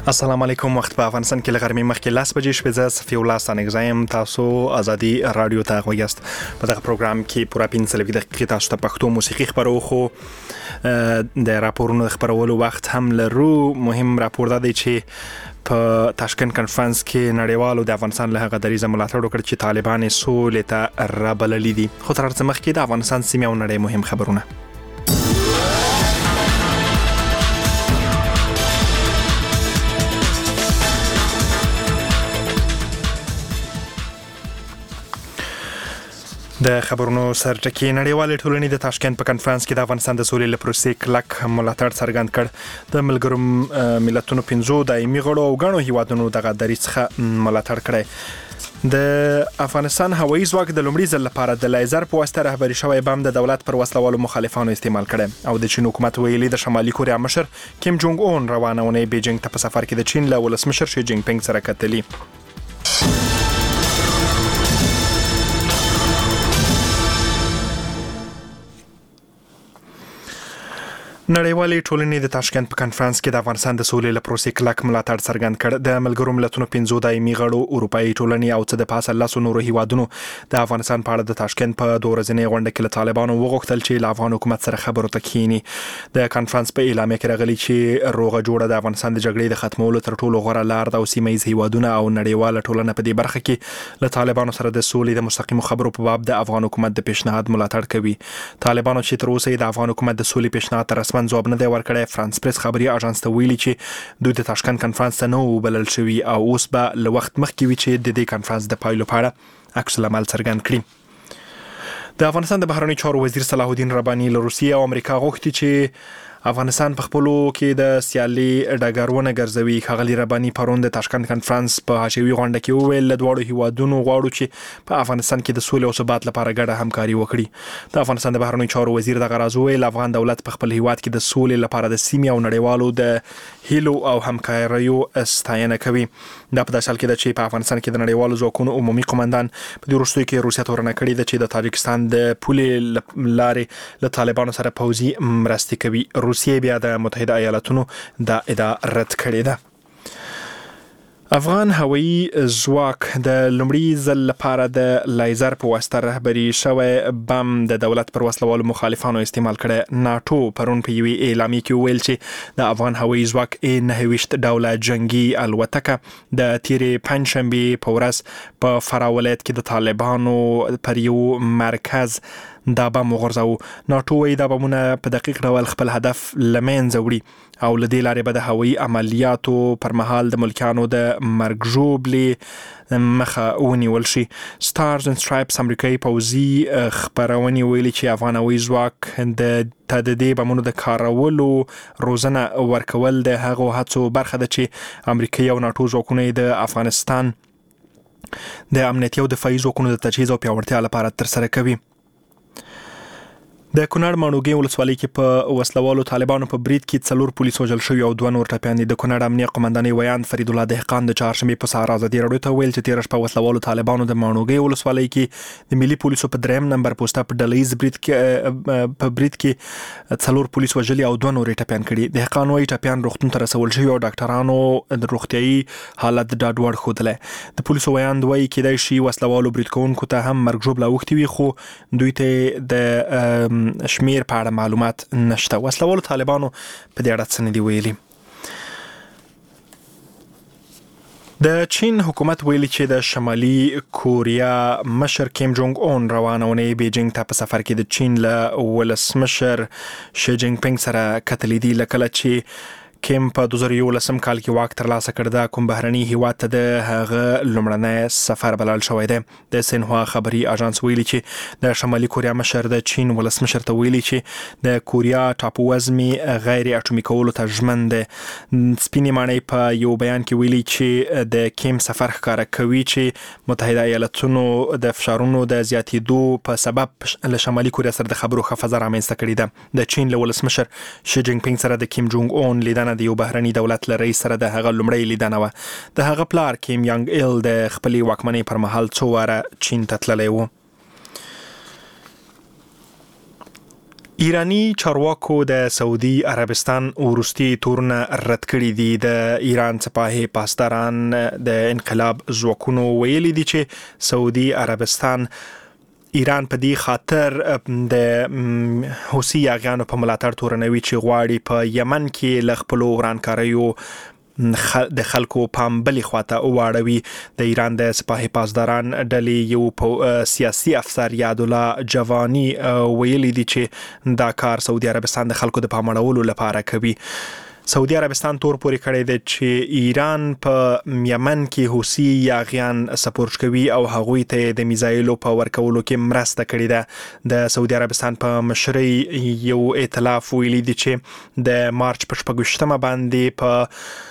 السلام علیکم. وخت په افغانستان کې لغرمې مخکې 10 بجې شپې زه صفي الله سانګزایم تاسو ازادي رادیو ته غوښتل په دغه پروګرام کې پوره 15 دقیقې تاسو ته پښتو موسیقي خبرو خو د راپورونو خبرولو وخت هم لرو. مهم راپور دا دی چې په تاشکند کانفرنس کې نړیوالو د افغانستان له هغه دریزه ملاتړ وکړ چې طالبان سولې ته رابللي دي. خو تر څه مخکې د افغانستان سیمه او نړۍ مهم خبرونه. د خبرونو سرټکی نړیوالې ټولنې د تاشکند په کانفرنس کې د افغانستان د سولې لپاره پروسې کلک ملاتړ څرګند کړ. د ملګرو ملتونو 15 دایمي غړو او غړو هیوادونو دغه دریځ څخه ملاتړ کړی. د افغانستان هوایي ځواک د لومړي ځل لپاره د لیزر په واسطه رهبري شوی بم د دولت پر وسلوالو مخالفانو استعمال کړي او د چین حکومت ویلي د شمالي کوریا مشر کیم جونګ اون روانه ونې بیجینګ ته په سفر کې د چین له ولسمشر شي جینګ پینګ سره کتلي. نړیوالې ټولنې د تاشکند په کانفرنس کې د افغانستان د سولې لپاره پروسې کلک ملاتړ څرګند کړ. د ملګرو ملتونو 15 دایمي غړو اروپאי ټولنې او څه د پاسه لاسو نورو هیوادونو د افغانستان په اړه د تاشکند په 2 ورځنۍ غونډه کې له طالبانو وغوښتل چې له افغان حکومت سره خبرو ته کښیني. د کانفرنس په اعلامیه کې راغلي چې روغه جوړه د افغانستان د جګړې د ختمولو تر ټولو غوره لار ده او سیمه ییز هیوادونه او نړیواله ټولنه په دې برخه کې له طالبانو سره د سولې د مستقیم خبرو په باب د افغان حکومت د پیشنهاد ملاتړ کوي. طالبانو چې تر اوسه د افغان حکومت د سولې پیشنهاد ته رسمن ځواب نه دی ورکړی. فرانس پریس خبري اژانس ته ویلي چې دوی د تاشکند کانفرنس ته نو بلل شوی او اوس به له وخت مخکې وي چې د دې کانفرنس د پایلو په اړه عکس العمل څرګند کړي. د افغانستان د بهرنی چارو وزیر صلاح الدین رباني له روسیې او امریکا غوښتي چې افغانستان په خپلو کې د سیالي ډګرونه ګرځوي. ښاغلي رباني پرون د تاشکند کانفرنس په حاشیوي غونډه کې وویل له دواړو هیوادونو غواړو چې په افغانستان کې د سولې او ثبات لپاره ګډه همکاري وکړي. د افغانستان د بهرنی چارو وزیر دغه راز وویل افغان دولت په خپل هیواد کې د سولې لپاره د سیمې او نړیوالو د هیلو او همکاریو ستاینه کوي. دا په داسې حال کې ده چې په افغانستان کې د نړیوالو ځواکونو عمومي قومندان په دې وروستیو کې روسیه تورنه کړې ده چې د تاجکستان د پولې لارې له طالبانو سره پوځي مرستې کوي. روسیه بیا د متحده ایالاتونو د ادعا رد کړې ده. افغان هوایي ځواک د لومړي ځل لپاره د لیزر په واسطه رهبري شوی بم د دولت پر وسلوالو مخالفانو استعمال کړي. ناتو پرون په یوې اعلامیه کې ویل چې د افغان هوایي ځواک 29 ډوله جنگي الوتکه د تیرې پنځشنبه په ورځ په فراه ولایت کې د طالبانو پر یو مرکز دا بم وغورځاوه. ناتو وایي دا بمونه په دقیق ډول خپل هدف لمنځه وړي او له دې لارې به د هوایي عملیاتو پر مهال د ملکیانو د مرګ ژوبلې مخه ونیول شي. سټارز اند سټرایپس امریکایي پوځي خبرونې ویلي چې افغان هوایي ځواک د دې بمونو د کارولو روزنه ورکول د هغو هڅو برخه ده چې امریکایي او ناتو ځواکونه د افغانستان د امنیتي او دفاعي ځواکونو د تجهیز او پیاوړتیا لپاره ترسره کوي. د کونړ ماڼوګي ولسوالۍ کې په وسلوالو طالبانو په برید کې 4 پولیس وژل شوي او 2 نور ټپیان دي. د کونړ امنیه قومندانۍ ویان فرید الله دهقان د چهارشنبه په سهار ازادي رادیو ته ویل چې 13 شپه وسلوالو طالبانو د ماڼوګي ولسوالۍ کې د ملي پولیسو په 3 نمبر پوسټه په ډلهیز برید کې 4 پولیس وژلي او 2 نور ټپیان کړي. دهقان وايي ټپیان روغتون ته رسول شوي او ډاکټرانو د روغتيایي حالت ډاډ وړ ښودلی. د پولیسو ویان دوی کېدای شي وسلوالو برید کوونکو ته هم مرګ ژوبله اوښتې وي خو دوی ته د شمیر په اړه معلومات نشته. وسلوالو طالبانو په دې اړه څه نه دي ویلي. د چین حکومت ویلي چې د شمالي کوریا مشر کیم جونګ اون روانه ونې بیجینګ ته په سفر کې د چین له ولسمشر شي جینګ پینګ سره کتلې دي. لکه چې کیم په 2011 کال کې واک ترلاسه کړ د کوم بهرني هیواد ته د هغه لومړنی سفر بلل شوی دی. د سینهوا خبري اژانس ویلي چې د شمالي کوریا مشر د چین ولسمشر ته ویلي چې د کوریا ټاپو وزمي غیر اټومي کولو ته ژمن دی. سپینې ماڼۍ په یو بیان کې ویلي چې د کیم سفر ښکاره کوي چې متحده ایالاتونو د فشارونو د زیاتېدو په سبب له شمالي کوریا سره د خبرو ښه فضا رامنځته کړې ده. د چین له ولسمشر شي جینګ پینګ سره د کیم جونګ اون لیدنه د یو بهرني دولت له رئیس سره د هغه لومړی لیدنه وه. د هغه پلار کیم یانګ ایل د خپلې واکمنۍ پر مهال 2 واره چین ته تللی و. ایرانی چارواکو د سعودي عربستان وروستي تورونه رد کړي دي. د ایران سپاه پاسداران د انقلاب ځواکونو ویلي دي چې سعودي عربستان ایران په دې خاطر د حوثي یاغیانو په ملاتړ تورنوي چې غواړي په یمن کې له خپلو ورانکاریو د خلکو پام بلې خواته واړوي. د ایران د سپاه پاسداران ډلې یو سیاسي افسر یادالله جوانی ویلي دي چې دا کار سعودي عربستان د خلکو د پام اړولو لپاره کوي. سعودي عربستان تور پورې کړی دی چې ایران په یمن کې حوثي یاغیان سپورټ کوي او هغوی ته د میزایلو په ورکولو کې مرسته کړې ده. د سعودي عربستان په مشرۍ یو ائتلاف ویلي دي چې د مارچ په 26 باندې په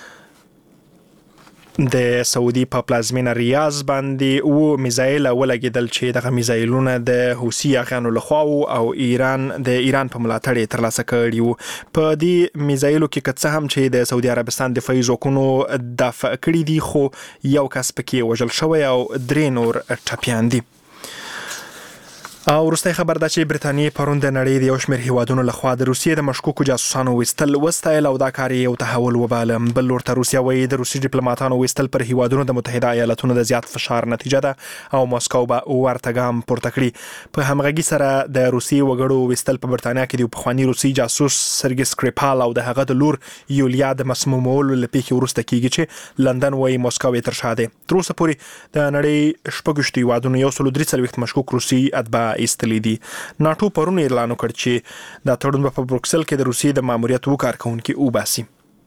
د سعودي په پلازمینه ریاض باندې او میزایل ولګیدل چې دغه میزایلونه د حوثي یاغیانو لخوا او ایران په ملاتړ ترلاسه کړي وو. په دې میزایلو کې که څه هم چې د سعودي عربستان دفاعي ځواکونو دفاع کړي دي خو یو کس پکې وژل شوی او 3 نور ټپیان دي. او وروستۍ خبر ده چې برتانیې پرون د نړۍ د یو شمېر هیوادونو لخوا د روسیې د مشکوکو جاسوسانو وستل وستایل او دا کار یو تحول وباله. بل ورته روسیا وایي د روسي ډیپلوماټانو وستل پر هیوادونو د متحده ایالاتونو د زیات فشار نتیجه ده او مسکو به ورته ګام پورته کړي. په همغږي سره د روسي وګړو وستل په برتانیا کې د پخوانی روسي جاسوس سرګي سکریپال او د هغه د لور یولیا د مسمومولو لپاره ورسته کیږي چې لندن وایي مسکو یې تر شا ده. تر اوسه پورې د نړۍ شپږ هیوادونو 143 مشکوک روسي اتباع ایستلي دي. ناتو پرون اعلان وکړ چې دا تړون په بروکسل کې د روسیې د ماموریت وکارکونکو وباسي.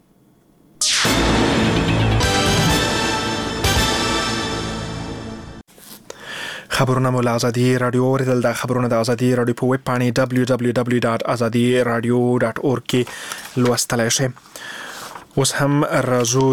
خبرونه مو له آزادي رادیو اوریدل. د خبرونه د آزادي رادیو په ویب پاڼې www.azadiradio.org کې لوستلای شئ. اوس هم راځو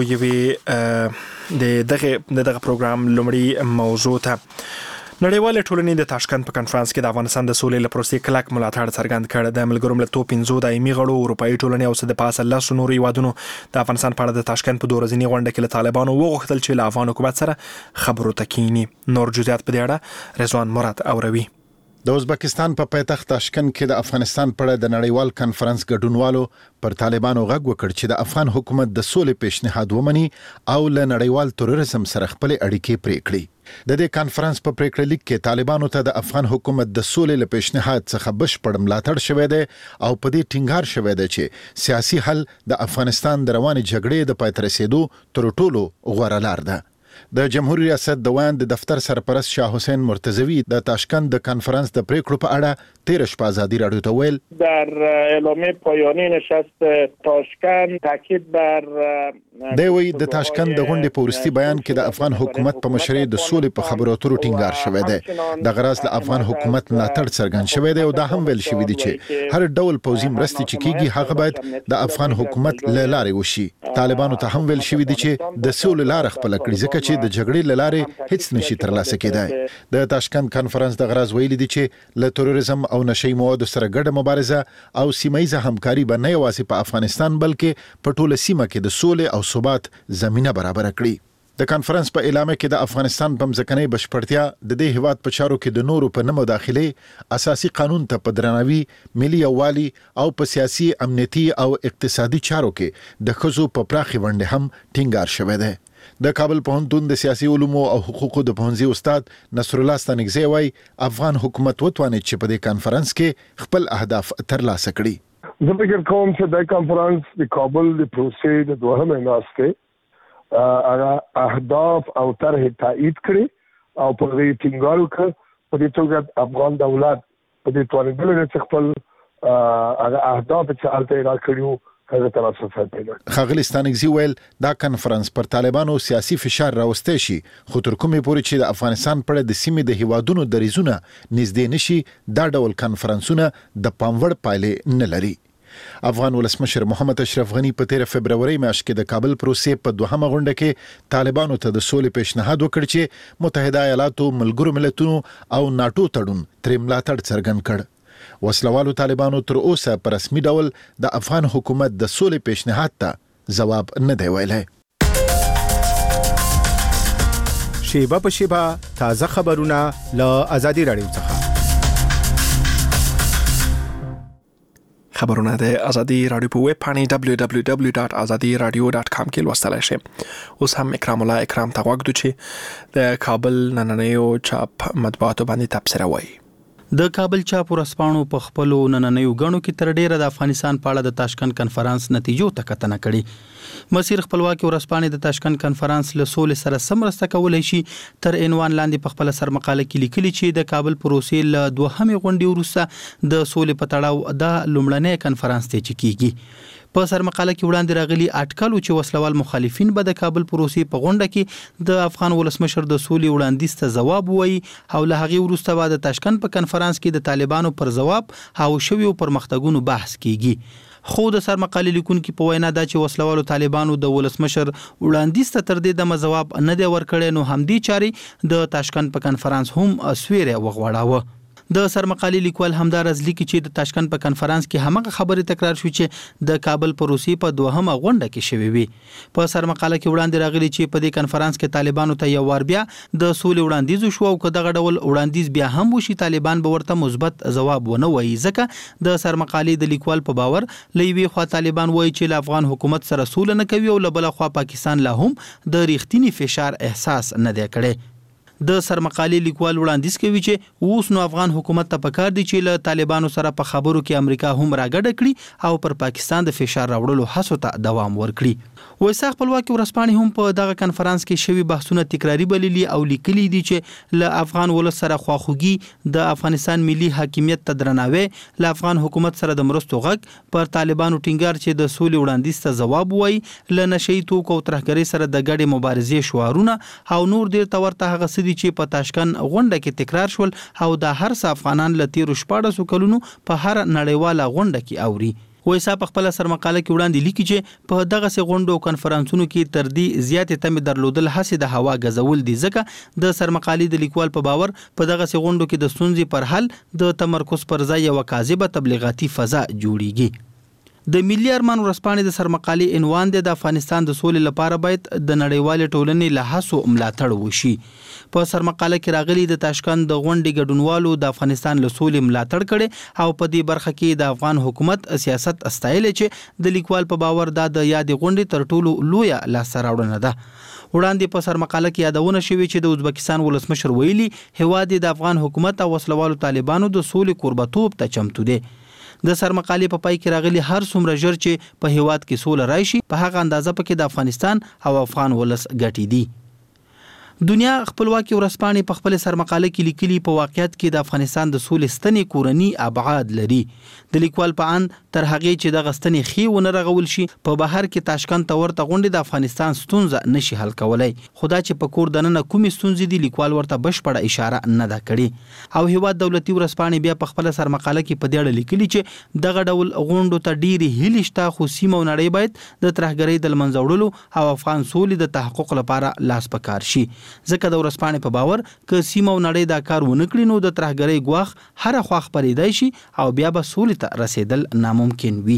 یوې د دغه پروګرام لومړی موضوع ته. نړیوالې ټولنې د تاشکند په کنفرانس کې د افغانستان د سولې لپاره پروسې کلک ملاتړ څرګند کړ. د ملګرو ملتونو 15 دایمي غړو اروپאי ټولنې او د پاسه 10 نورو هیوادونو د افغانستان په اړه د تاشکند په 2 ورځنی غونډه کې له طالبانو وغوښتل چې له افغان حکومت سره خبرو ته کینی. نور جزئیات په دې اړه رضوان مراد اوروي. د ازبکستان په پایتخت تاشکند کې د افغانستان په اړه د نړیوال کنفرانس ګډونوالو پر طالبانو غږ وکړ چې د افغان حکومت د سولې پیشنهاد ومني او له نړیوال تروریزم سره خپل اړیکې پرې کړي. د دې کنفرانس په پریکړه لیک کې طالبانو ته د افغان حکومت د سولې له پیشنهاد څخه بشپړ ملاتړ شوی دی او په دې ټینګار شوی دی چې سیاسي حل د افغانستان د روانې جګړې د پای ته رسیدو تر ټولو غوره لار ده. د جمهوریت ریاست د وان د دفتر سرپرست شاه حسین مرتضوی د تاشکند د کنفرانس د پریکړو په اړه 13 شپه آزادی رادیو ته ویل در اعلامیه پایانی نشست تاشکند تاکید بر دوی د تاشکند د غونډې په ورستي بیان کې د افغان حکومت په مشرۍ د سولې په خبرو اترو ټینګار شوی دی. د غراس له افغان حکومت ملاتړ څرګند شوی دی او دا هم ویل شوی دی چې هر ډول پوځي مرستې چې کیږي هغه باید د افغان حکومت له لارې وشي. طالبانو ته هم ویل شوی دی چې د سولې لار خپل کړي ځکه چې د جګړې لارې هیڅ نشي ترلاسه کېدای. د تاشکند کنفرانس د غراس ویلي دی چې له تروریزم او نشئی موادو سره ګډه مبارزه او سیمایي همکاري به نه یوازې په افغانستان بلکې په ټوله سیمه کې د سولې او ثبات زمينه برابر کړي. د کنفرانس په اعلامیه کې د افغانستان په ځمکنۍ بشپړتیا د دې هیواد په چارو کې د نورو په نه مداخله اساسي قانون ته په درناوي ملي یووالي او په سیاسي امنیتي او اقتصادي چارو کې د ښځو په پراخي ونډه هم ټینګار شوی دی. د کابل پوهنتون د سیاسي علومو او حقوقو د پوهنځي استاد نصر الله ستانګزی وایي افغان حکومت وتوانید چې په دې کنفرانس کې خپل اهداف ترلاسه کړي. زه فکر کوم چې د کنفرانس د کابل د پروسې د دوهمه ناسته هغه اهداف او طرح تایید کړي او په دې ټینګار وکړي په دې توګه افغان دولت په دې توانیدل چې خپل هغه اهداف چې الته را کړیو خاغلی ستانګزی ویل دا کنفرانس پر طالبانو سیاسي فشار راوستي شي خو تر کومې پورې چې د افغانستان پر د سیمې د هیوادونو د ریزونه نږدې نشي دا ډول کنفرانسونه د پاموړ پایلې نه لري. افغان ولسمشر محمد اشرف غنی په 13 فبرवरी میاشت کې د کابل پروسې په دوهمه غونډه کې طالبانو ته د سولې پیشنهاد وکړ چې متحده ایالاتو ملګرو ملتونو او ناتو تړون تر ملاتړ څرګند کړ. وسلوالو طالبانو تر اوسه په رسمي ډول د افغان حکومت د سولې پیشنهاد ته جواب نه دی ویلی. شیبه په شیبه تازه خبرونه له آزادي رادیو څخه. خبرونه د ازادي رادیو په ویب پاڼې www.azadiradio.com کې لوستلای شئ. اوس هم اکرام الله اکرام ته غوږ دوی چې د کابل نننیو چاپ مطبوعاتو باندې تبصره وایي. د کابل چاپ ورځپاڼو په خپلو نننیو غړو کې تر ډیره د افغانستان په اړه د تاشکند کنفرانس نتیجو ته کتنه کړې. مسیر خپلواکي ورځپاڼې د تاشکند کنفرانس له سولې سره سمرسته کولای شي تر عنوان لاندې په خپل سر مقاله کې لیکلي چې د کابل پروسې له دوهمې غونډې وروسته د سولې په تړاو د لومړنۍ کنفرانس ته چکیږي. په سر مقاله کې وړاندې راغلي اټکل چې وسلوال مخالفین به د کابل پروسې په غونډه کې د افغان ولسمشر د سولې وړاندیز ته ځواب وایي او له هغې وروسته به د تاشکند په کنفرانس کې د طالبانو پر ځواب او شویو پرمختګونو بحث کیږي. خو د سر مقالې لیکونکو په وینا دا چې وسلوالو طالبانو د ولسمشر وړاندیز ته تر دې د جواب نه دی ورکړی، نو همدې چاري د تاشکند په کنفرانس هم اسویره وغوړاوه. د سر مقالې لیکوال همدار از لیکي چې د تاشکند په کنفرانس کې همغه خبره تکرار شو چې د کابل پروسې په دوهمه غونډه کې شوې وي. په سر مقاله کې وړاندې راغلي چې په دې کنفرانس کې طالبانو ته یو وار بیا د سولې وړاندیز شو او که دغه ډول وړاندیز بیا هم وشي طالبان به ورته مثبت جواب ونه وایي. ځکه د سر مقالې د لیکوال په باور لوي خوا طالبان وایي چې افغان حکومت سره سوله نه کوي او بل خوا پاکستان لا هم د ریښتینی فشار احساس نه دی کړی. د سر مقالې لیکوال وړاندیز کوي چې اوس نو افغان حکومت ته پکار دي چې له طالبانو سره په خبرو کې امریکا هم راګډه کړي او پر پاکستان د فشار راوړلو هڅو ته دوام ورکړي. وایسا خپلواکي ورځپاڼې هم په دغه کنفرانس کې شوی بحثونه تکراری بللي او لیکلي دي چې له افغان ولس سره خواخوږي، د افغانستان ملي حاکمیت ته درناوی، له افغان حکومت سره د مرستو غږ، پر طالبانو ټینګار چې د سولې وړاندیز ته ځواب وایي، له نشئی توکو او ترهګرۍ سره د ګډې مبارزې شعارونه او نور ډیر تورته هغه سدي چې په تاشکند غونډه کې تکرار شول او د هر څه افغانان له 14 کلونو په هر نړیواله غونډه کې اوري. وایسا په خپل سر مقاله کې وړاندې لیکي چې په دغه سه غونډو کنفرانسونو کې تر دې زیاتې تمې درلودل هڅه د هوا غزول دي. ځکه د سر مقالې د لیکوال په باور په دغه سه غونډو کې د ستونزې پر حل د تمرکز پر ځای یو کاذبه تبلیغاتي فضا جوړیږي. د ملي ارمان ورځپاڼې د سر مقالې عنوان د افغانستان د سولې لپاره باید د نړیوال ټولنې له هڅو ملاتړ وشي. په سر مقاله کې راغلي د تاشکند د غونډې ګډونوالو د افغانستان له سولې ملاتړ کړي او په دې برخه کې د افغان حکومت سیاست استایل چې د لیکوال په باور دا د یاد غونډې تر ټولو لویه لاسته راوړنه ده. وړاندې په سر مقاله کې یادونه شوې چې د ازبکستان ولسمشر ویلي هواد د افغان حکومت او وسلوالو طالبانو د سولې قربتوب ته چمتو دي. د سر مقالې په پای کې راغلي هر څومره ژر چې په هواد کې سوله راشي په هغه اندازه پکې د افغانستان او افغان ولس ګټي دي. دنیا خپلواکي ورځپاڼې په خپل سر مقاله کې لیکلي په واقعیت کې د افغانستان د سولې ستنې کورنی ابعاد لري. د لیکوال په ان تر هغه چې د غستنې خي ونه رغول شي په بهر کې تاشکند ته ورته غونډې د افغانستان ستونزه نشي حل کولای. خدا چې په کور دننه کومې ستونزې دي لیکوال ورته بشپړه اشاره نه ده کړې. او هیواد دولتي ورځپاڼې بیا په خپل سر مقاله کې په دې اړه لیکلي چې دغه ډول غونډو ته ډېری هیلې شته، خو سیمه او نړۍ باید د ترهګرۍ د منځه وړلو او افغان سولې د تحقق لپاره لاس پکار شي. ځکه د ورځپاڼې په باور که سیمه او نړۍ دا کار ونه کړي نو د ترهګرۍ ګواښ هر خوا خپرېدای شي او بیا به سولې ته رسیدل ناممکن وي.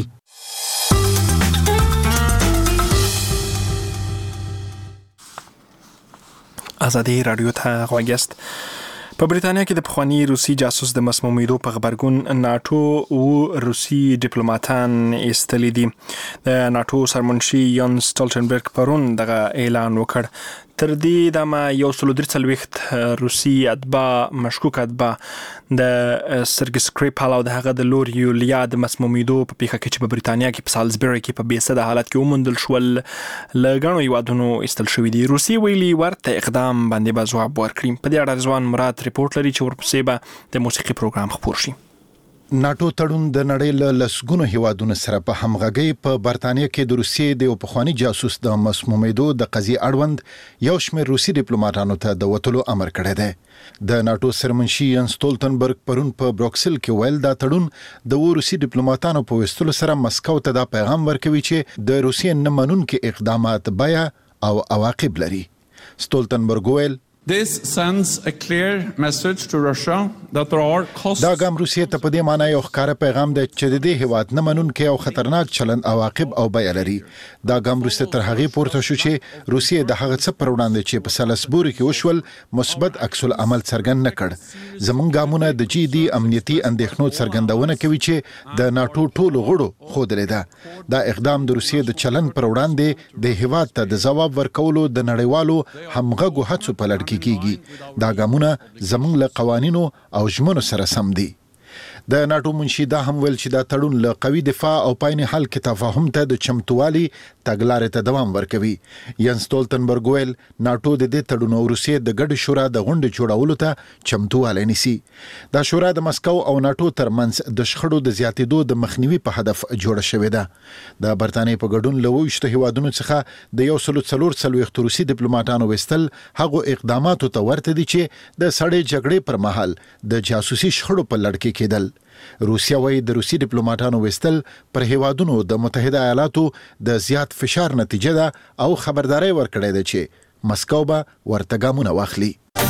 ازادي رادیو ته غوږ یاست. په بریتانیا کې د پخوانی روسي جاسوس د مسمومیدو په خبرګون ناتو او روسي ډیپلوماټان ایستلي دي. د ناتو سرمنشي یان سټولټنبرګ پرون دغه اعلان وکړ. تر دې دمه 143 روسي اتباع مشکوک اتباع د سرګي سکریپال او د هغه د لور یولیا د مسمومیدو په پیښه کې چې په بریتانیا کې په سالزبری کې په بیسده حالت کې ومندل شول لګڼو یوادونو استل شوې دي. روسي ویلي ورته اقدام باندې به ځواب ورکړي. په دې اړه رضوان مراد ریپورت لري چې ورپسې به د موسیقي پروګرام خپور شي. ناتو تړون د نړۍ له لسګونو هیوادونو سره په همغږي په برتانیا کې د روسیې د پخوانی جاسوس د مسمومیدو د قضیې اړوند یو شمېر روسي ډیپلوماټانو ته د وټلو امر کړی دی. د ناتو سرمنشي یان سټولټنبرګ پرون په بروکسل کې ویل دا تړون د روسي ډیپلوماټانو په وستلو سره مسکو ته دا پیغام ورکوي چې د روسیې نه منونکو اقدامات بیا او عواقب لري. سټولټنبرګ ویل This sends a clear message to Russia that there are costs. دا ګام روسیې ته په دې معنی یو ښکاره پیغام دی چې د دې هیواد نه منونکي او خطرناک چلند عواقب او بیه لري. دا ګام روسیې تر هغې پورته شو چې روسیې د هغه څه پر وړاندې چې په سالسبوري کې وشول مثبت عکس العمل څرګند نه کړ. زموږ ګامونه د جدي امنیتي اندېښنو څرګندونه کوي چې د ناتو ټولو غړو ښودلې ده. دا اقدام د روسیې د چلند پر وړاندې د هیواد ته د ځواب ورکولو د نړیوالو همغږو هڅو په لړ کیږي. دا ګامونه زموږ له قوانینو او ژمنو سره سم دي. د ناتو منشي دا هم ویل چې دا تړون له قوي دفاع او پاین حل کې تفاهم ته د چمتووالي تګلارې ته دوام ورکوي. ینس ستولتنبرګ ویل ناتو د دې تړون او روسیې د ګډ شورا د غونډې جوړولو ته چمتووالی نیسي. دا شورا د مسکو او ناتو ترمنځ د شخړو د زیاتېدو د مخنیوي په هدف جوړه شوې ده. د برتانیې په ګډون له 28 هیوادونو څخه د 144 روسي ډیپلوماټانو وستل هغه اقداماتو ته ورته دي چې د سړې جګړې پر مهال د جاسوسي شخړو په لړ کې کېدل. روسیا وايي د روسي ډیپلوماټانو وستل پر هیوادونو د متحده ایالاتو د زیات فشار نتیجه ده او خبرداري ورکړې ده چې مسکو به ورته ګامونه واخلي.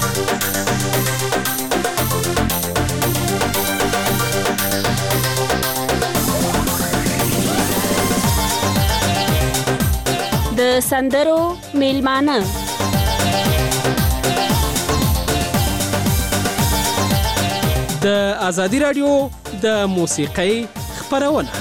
د سندرو میلمانه د ازادي رادیو د موسیقۍ خبرونه.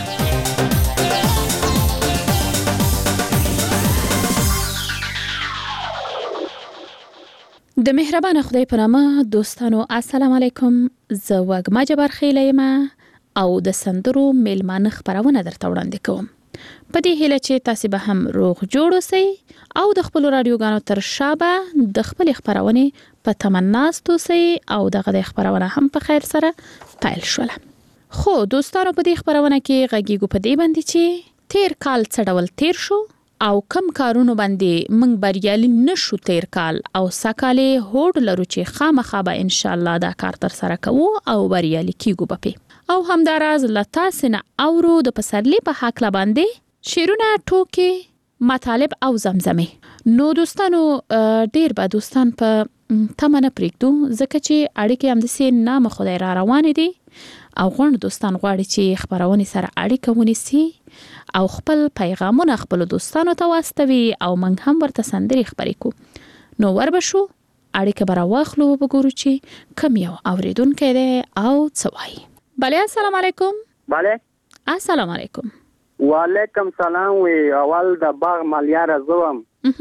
د مهربان خدای په نامه دوستانو السلام علیکم. زه وګما جبار خیل یم او د سندرو میلمانه خبرونه درته وړاندې کوم. په دې هیله چې تاسو به هم روغ جوړ اوسئ او د خپل رادیوګانو تر شابه د خپل خبرونه په تمناستو سي او دغه خبرونه هم په خیر سره پیل شول. خو دوستانو په دې خبرونه کې غږیږو په دې باندې چې تیر کال څه ډول تیر شو او کم کارونو باندې موږ بریالي نشو تیر کال او سکاله هوډ لرو چې خامخا به ان شاء الله دا کار تر سره کوو او بریالي کیږو به او همداراز لتا سن اورو د پسرلی په حق لا باندې شیرونه ټوکي مطالب او زمزمه. نو دوستانو ډیر به دوستان په تمنه پریږدو ځکه چې اړیکې هم د سین نام خدای را روان دي او غوڼ دوستان غواړي چې خبرونه سره اړیکه ونیسي او خپل پیغامونه خپل دوستانو ته واستوي او موږ هم ورته سندري خبرې کو. نو وربشو اړیکه برا واخلو وګورو چې کوم یو اوریدونکو دی او څه وایي. بله السلام علیکم. بله السلام علیکم. وعلیکم سلام. وی اول د باغ مالیار زوم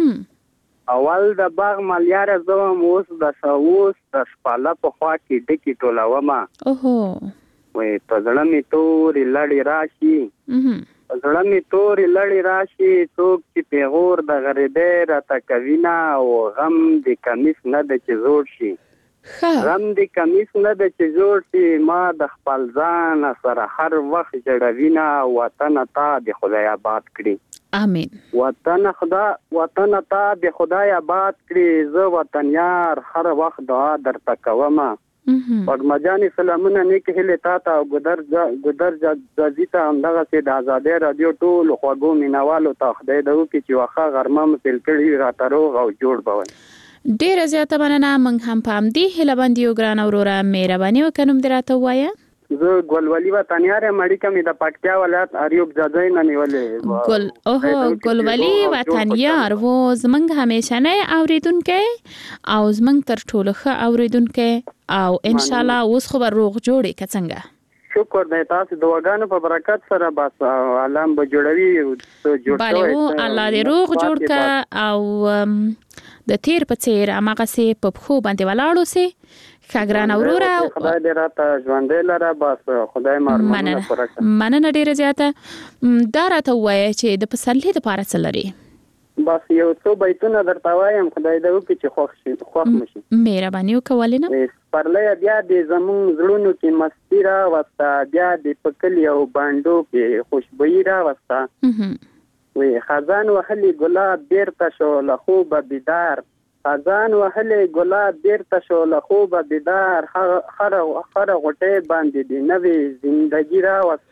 اول د باغ مالیار زوم اوس د شپاله په خوا کې ډکی ټولوما. اوهو وی په ځړه می تورې لړې راشي زړه می تورې لړې راشي څوک چې پیغور د غریبې راته کوینه او غم د کمیس نه د چې زوړ شي غم د کمیس نه د چې زوړ شي ما د خپل ځان سره هر وخت جوړوینه وطن ته د خدای آباد کړي. امين. وطن ته د خدای آباد کړي. زه وطن یار هر وخت دعا درته کوم. پړمجاني سلامونه نیک هله تا ته ګدر ځیته همدغه سي د آزادۍ رادیو ټول خوګو مینوالو ته خدای دو کې چې واخا غرمه مسل کړي را تروغ او جوړ بوي. ډیر زیاته مننه. موږ هم په دې هله باندې یو ګران اورورا مهرباني وکړم دراته وایا. زه ګلولي وطنیار مړی کمې د پکتیا ولایت اریوب ځای نه نیولې. ګلولي وطنیار و زمنګ همیشه نه اوریدونکو او زمنګ تر ټولو ښه اوریدونکو او ان شاء الله اوس خو روغ جوړې کڅنګه. شکر دی تاسو د وګانو په برکت سره بس علم به جوړوي بله الله دې روغ جوړ کا او د تیر په څیر هغه سي په خو باندې ولاړو سي خاګران اورورا خدای دې راته ژوندې لره بس خدای مارمنه پرکه مننه ډیره زیاته. دا راته وایي چې د پسرلی د پاره څه لري. بس یو څو بیتونه درته وایم خدای دې وکړي چې خوښ مشي. مهرباني وکولې نه پرلې بیا د زمون زړونو کې مستی را وستا بیا د پکلی او باندو کې خوشبوئی را وستا. وی خزان وهلي ګلاب بیرته شو له خوبه بیدار خزان وهلي ګلاب بیرته شو له خوبه بیدار خر غټه باندې دی نوې زندگی را وستا.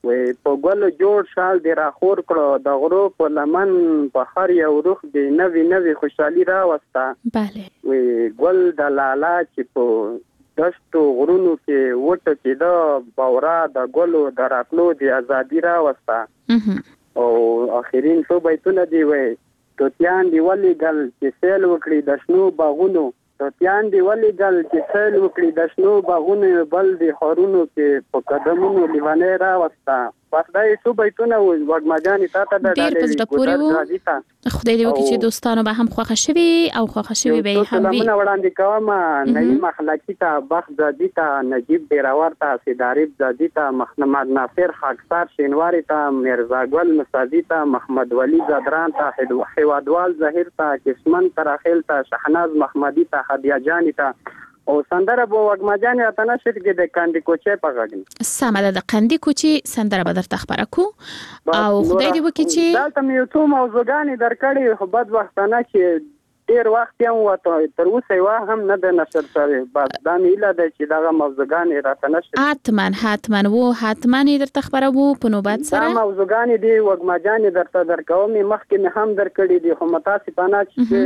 وې په ګل جوړ شال دی راخور کړو د غرو په لمن په هر یو روح دی نوې خوشحالي راوسته. بله وې ګل د لالا چې په دشتو غرونو کې وټه کې د باورا د ګلو د راتلو د ازادي راوسته. او اخرین څو بیتونه دی وې توتیان دی ولېګل چې سیل وکړي د شنو باغونو توتیان دی ولېګل چې سیل وکړي د شنو باغونو بل دی خورونو کې په قدمونو لیوانه راوسته. بس دا څو بیتونه وګماجانی تا ته د ډېر پزړه پورې وو. خدای دې وکړي چې دوستانو به هم خوښه شوي او خوښه شوي به هم وي. سلامونه وړاندې کوم نعیم اخلاقی ته بخت زادی ته نجیب ډیراور ته سیداریب زادی ته محمد ناصر خاکسار شینواری ته مرزا ګل مصادی ته محمد ولی زدران ته حوادوال ظاهر ته قسمن تراخیل ته شحناز محمدی ته هدیه جانی ته او سندره بو وګماجانی ته نشد کې د کاندي کوچې پغاګني. سمه ده د کاندي کوچې سندره به درته خبره کو او خدای دې وکړي چې دا ته یو څو موضوعګانی درکړي خو بد وختانه چې ډیر وخت هم وته تر اوسه وا هم نه د نشر سره بعد دا میله ده چې دا موضوعګانی راته نشر حتما وو حتما درته خبره وو په نوبت سره دا موضوعګانی دی وګماجانی درته درکوم مخکې نه هم درکړي دي خو متاسفانه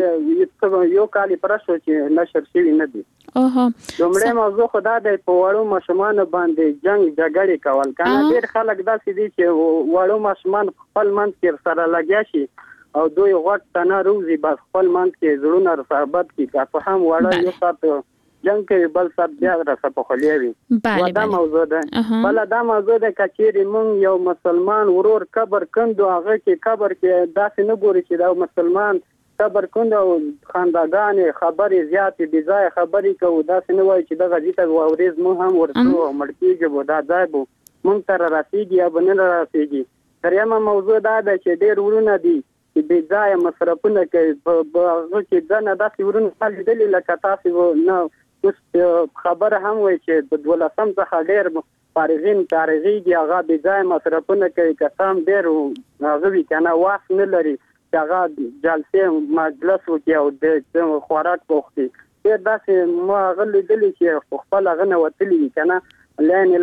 چې یو کال پرشو چې نشر شوی نه دي. دومره موضوع خدا د پوړو مشمان باندې جنگ جګړې کول کنه ډېر خلک داسې دي چې وړو مشمان خپل منځ کې سره لګیا شي او دوی غټ تنه روزي بس خپل منځ کې زړونه رسابت کی کا په هم وړه یو سات جنگ کې بل سات بیا رسه په خلیوي. دا موضوع ده بل دا موضوع ده کچېری مونږ یو مسلمان ورور قبر کندو هغه کې قبر کې داسې نه ګوري چې دا مسلمان صبر کند او خانداګان خبرې زیاتې بي ځای خبرې کوو داسې نه وایي چې دغه دې ته واورېز مونږ هم ورته مړ کېږو به دا ځای به مونږ ته رارسېږي یا به نه رارسېږي. درېیمه موضوع دا ده چې ډېر ورونه دي چې بې ځایه مصرفونه کوي په هغه کې ځنه داسې ورونه ما لیدلي لکه تاسې نه اوس خبره هم وایي چې د 12 څخه ډېر فارغین کارغېږي هغه بې ځایه مصرفونه کوي که څه هم ډېر هغه وي که نه وخت نه لري هغه جلسې مجلس وکړي او د خوراک پوښتي ډېر داسې ما هغه لیدلي چې خپل هغه نه وتلي وي که نه لانې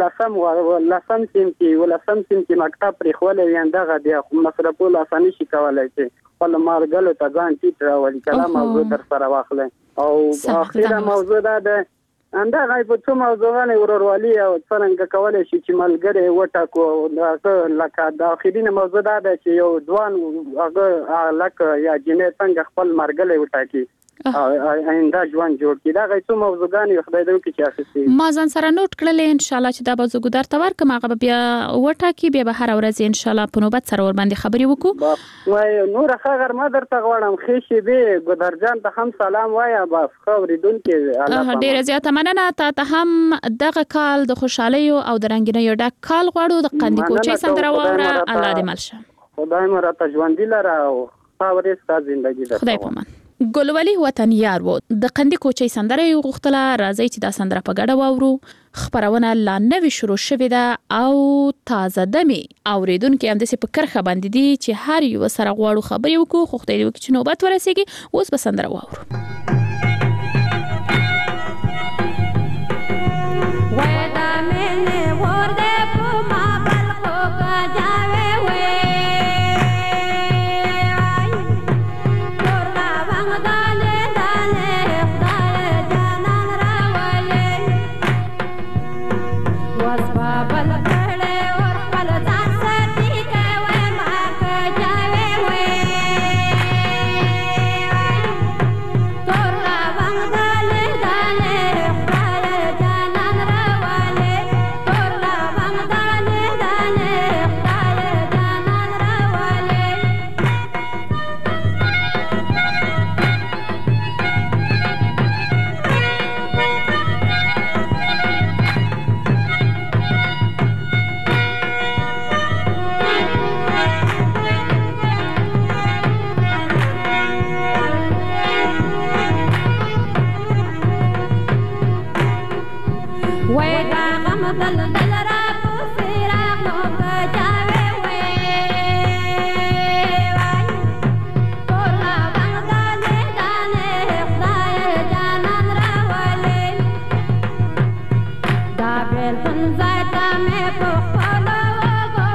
لسم سیم کې مکتب پرېښولی وي همدغه بیا مصرفول اساني شي کولی چې خپل مارګلو ته ځان ټیټ راولي کله موضوع در سره واخلی. او اخیره موضوع دا ده همدغه په څو موضوعانې ورورولي او څرنګه کولی شي چې ملګری وټاکو هغه لکه د اخرینه موضوع دا ده چې یو ځوان هغه هلک یا جنۍ څنګه خپل ملګری وټاکي آینده ژوند جوړ کړي. دا څو موضوعګانې خدای دې وکړي چې اخیستې ما ځان سره نوټ کړلې انشاءالله چې دا به زه ګودر ته ورکړم هغه به بیا وټاکي بیا به هره ورځ انشاءالله په نوبت سره ورباندې خبرې وکړو. وایي نوره ښه غرمه درته غواړم ښې شېبې ګودرجان ته هم سلام وایه بس ښه اورېدونکي ډېره زیاته مننه تا ته هم دغه کال د خوشحالیو او د رنګینیو ډک کال غواړو. د قندي کوچۍ سندره واوره الله دې مل شه. خدای مو راته ژوندي لره او ښه ورځ ستا زندګي درته خدای په امان. ګلولي وطن یار وو د قندي کوچۍ سندره یې غوښتله راځي چې دا سندره په ګډه واورو. خبرونه لا نوې شروع شوې ده او تازه دمي اوریدونکو هم داسې په کرخه باندې دي چې هر یو سره غواړو خبرې وکړو خو خدای دې وکړي چې نوبت ورسیږي. اوس به سندره واورو. Bel Bunzai ta me po kholo go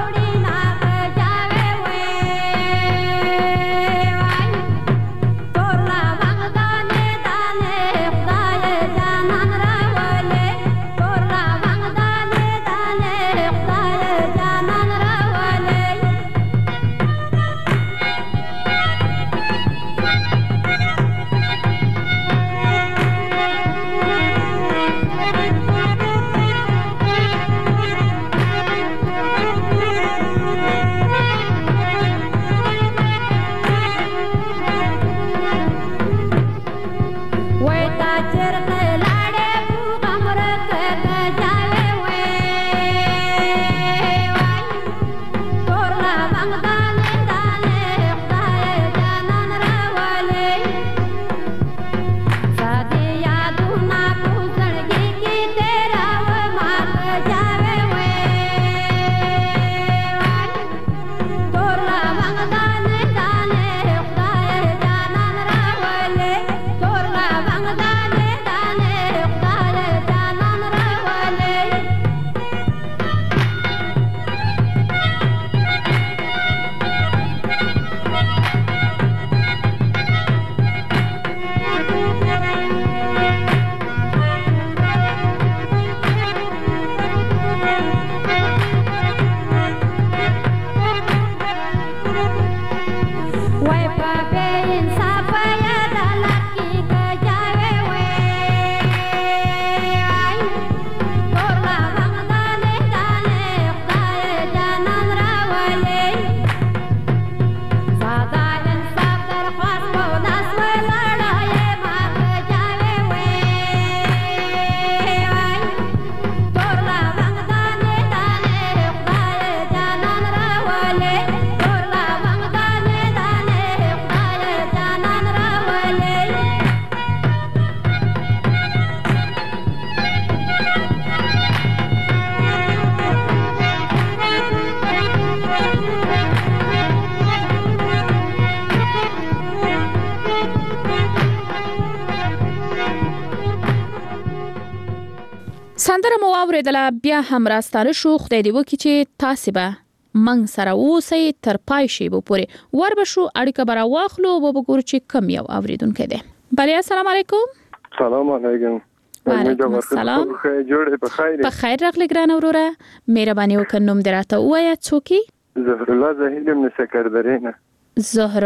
سندره مو اوریدله بیا هم راستانه شو خدای دی وکي چې تاسو به منګ سره اوسئ تر پای شی به پورې ور به شو اړیکه برا واخلو او به ګورو چې کم یو اوریدونکو دی. بله السلام علیکم. سلام علیکم. وعلیکم السلام. په خیر راغلی ګران وروره. مهرباني وکړئ نوم دراته وایا څوکي؟ زهر الله زهیر من سکردرینه. زهر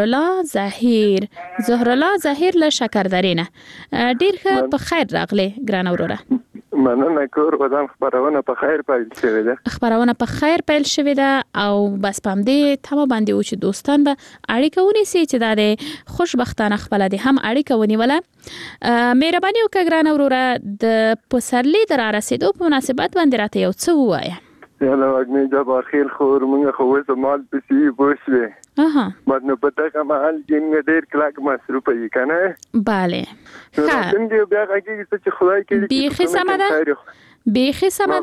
الله زهیر له شکردرینه. ډیر ښه په خیر راغلی ګران وروره. مننه کور ودان خبرونه په خیر پیل شوې ده. خبرونه په خیر پیل شوې ده او بس پام دې تمه باندې و چې دوستان به اړیکه ونیسي چې دا د خوشبختانه خپل دي هم اړیکه ونیوله. مهرباني وکړه ګران وروره د پسرلی در رسیدو په مناسبت باندې راته یو څه ووایه. یاله وګمې جبار خیل خور مونږ خو وسه مال پسی بوشوي. باندې په دغه محل کې ډېر کلاک مصروف یې کنه. bale. څنګه بیا هغه چې خدای کې بیخي سمه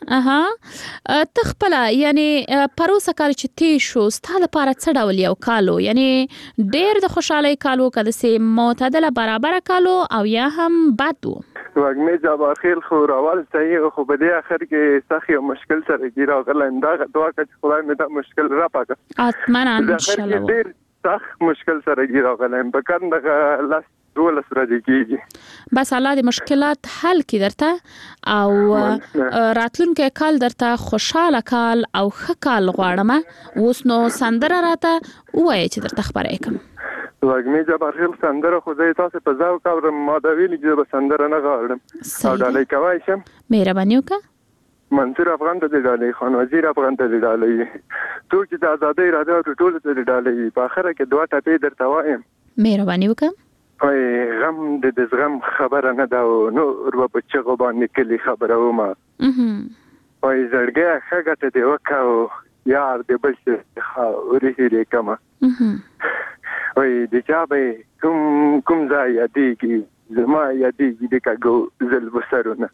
ده. تخپل یعنی پروسه کال چې تی شو ستاله لپاره څه ډول یو کالو یعنی ډېر د خوشاله کالو کده سي معتدله برابر کالو او یا هم بد وو. وګمې جبار خیل خور اول صحیح خو په دې اخر کې سخی او مشکل سره ګیرا غل دا دعا کوي خدای مې دا مشکل را پاکه اتمنى ان شاء الله. ډېر سخت مشکل سره ګیرا غل په کار دغه لاس دولس ورځې کېږي. بس الله دې مشکلات حل کړي درته او راتلونکي کال درته خوشاله کال او ښه کال غواړم. اوس نو سندره راته وایي چې درته خبرې کوم. وګمې جبار خیل سندره خو زه تاسو په ځاو کاورم ما دا ویل چې به سندره نه غواړم او ډالۍ کوي شم. مهرباني وکړه. منصور افغان ته ډالۍ خان وزیر افغان ته ډالۍ ټول چې د ازادۍ راځي او ټول ته ډالۍ په اخره کې دوه ټپې درته وایم. مهرباني وکړه. غم د زغم خبره نه دا نو ور په چغو باندې کلی خبره ومه. وای زړګه ښه دی وکاو یار دې بل څه اورې کما. وای د چا به کوم ځای یادېږي زما یادېږي د کاغو زلفسرونه.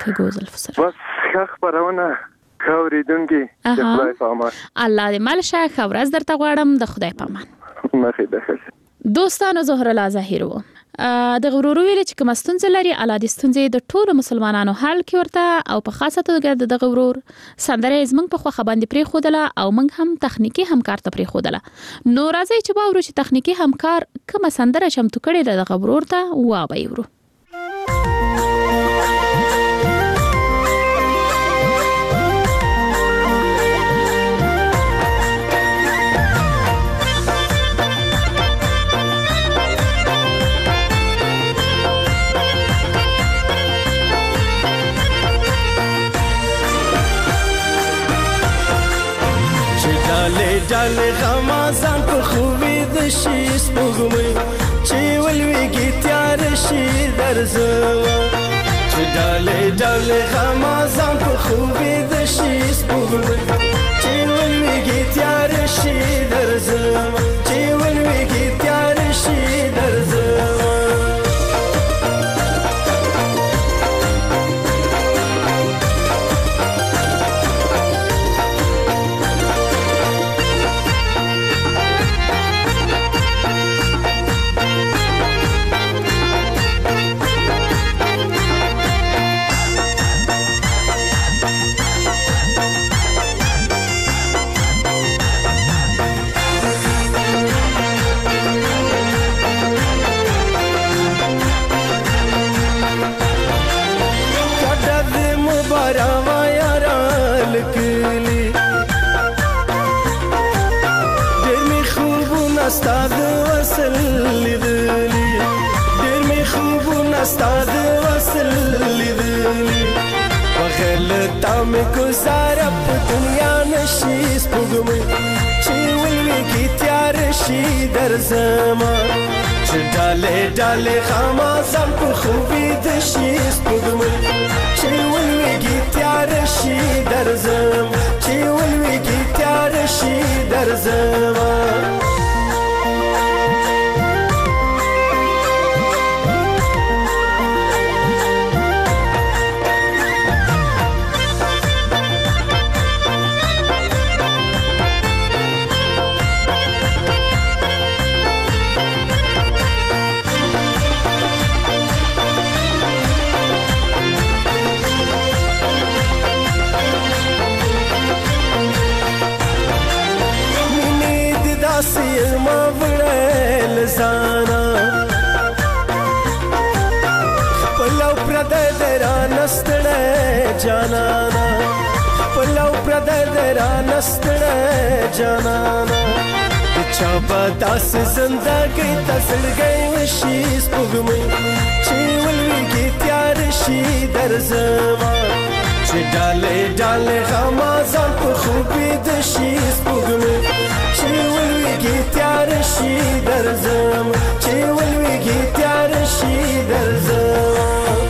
بس خبرونه خوريدونکي د خدای په امان. الله دې مل شه خبرز درته غواړم د خدای په امان. مخې ده ښه. دوستانو زهر الله زهیر وو د غرورو ویل چې کوم ستونزې لري الله دې ستونزې د ټولو مسلمانانو حل کړي ورته او په خاصه توګه د غرور سندره زمنګ په خوخه باندې پری خودله او موږ هم تخنیکی همکار ته پری خودله. نو راځي چې باور چې تخنیکی همکار کوم سندره چمتو کړي د غرور ته وا به یورو. ډاله غمازان په خوبي د شي سپوږمۍ چې ولويږي تیار شي درځه چې ډاله غمازان په خوبي د شي سپوږمۍ چې ولويږي تیار شي درځه چې ولويږي تیار شي درځه. استاد وصل لیدلی ډېر می خوبونه استاد وصل لیدلی وغلطه مې گزاره په دنیا نشي سپوږمۍ چې ولويږي تیار شي درځما چې ډالې غمازان په خوبي د شي سپوږمۍ چې ولويږي تیار شي درځم چې ولويږي تیار شي درځما. را نستړې جانانا پلو پردر را نستړې جانانا چا پتاس زندګۍ تسړګۍ وشي سپوږمۍ چې ولويږي تیار شي درځما چې ډالې ډالې غمازان په خوبې د شي سپوږمۍ چې ولويږي تیار شي درځما چې ولويږي تیار شي درځما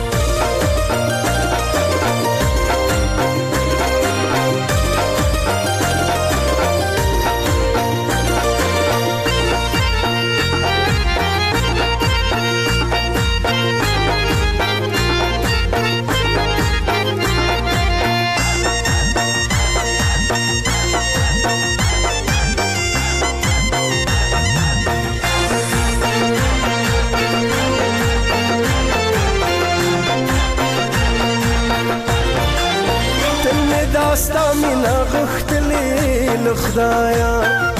داستا مینا غختلی لخدایا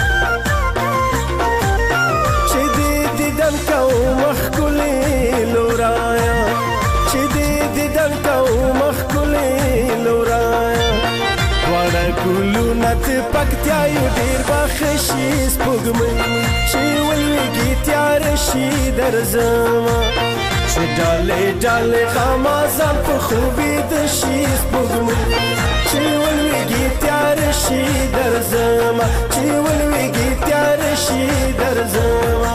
چې دې دیدن کو مخکلی لورایا چې دې دیدن کو مخکلی لورایا وړه ګلو نت پکتیا یو ډیر بخشي سپوږمۍ چې ولويږي تیار شي درځما چې ډالې ډالې غمازان په خوبې د شي سپوږمۍ چې ولويږي تیار شي درځما چې ولويږي تیار شي درځما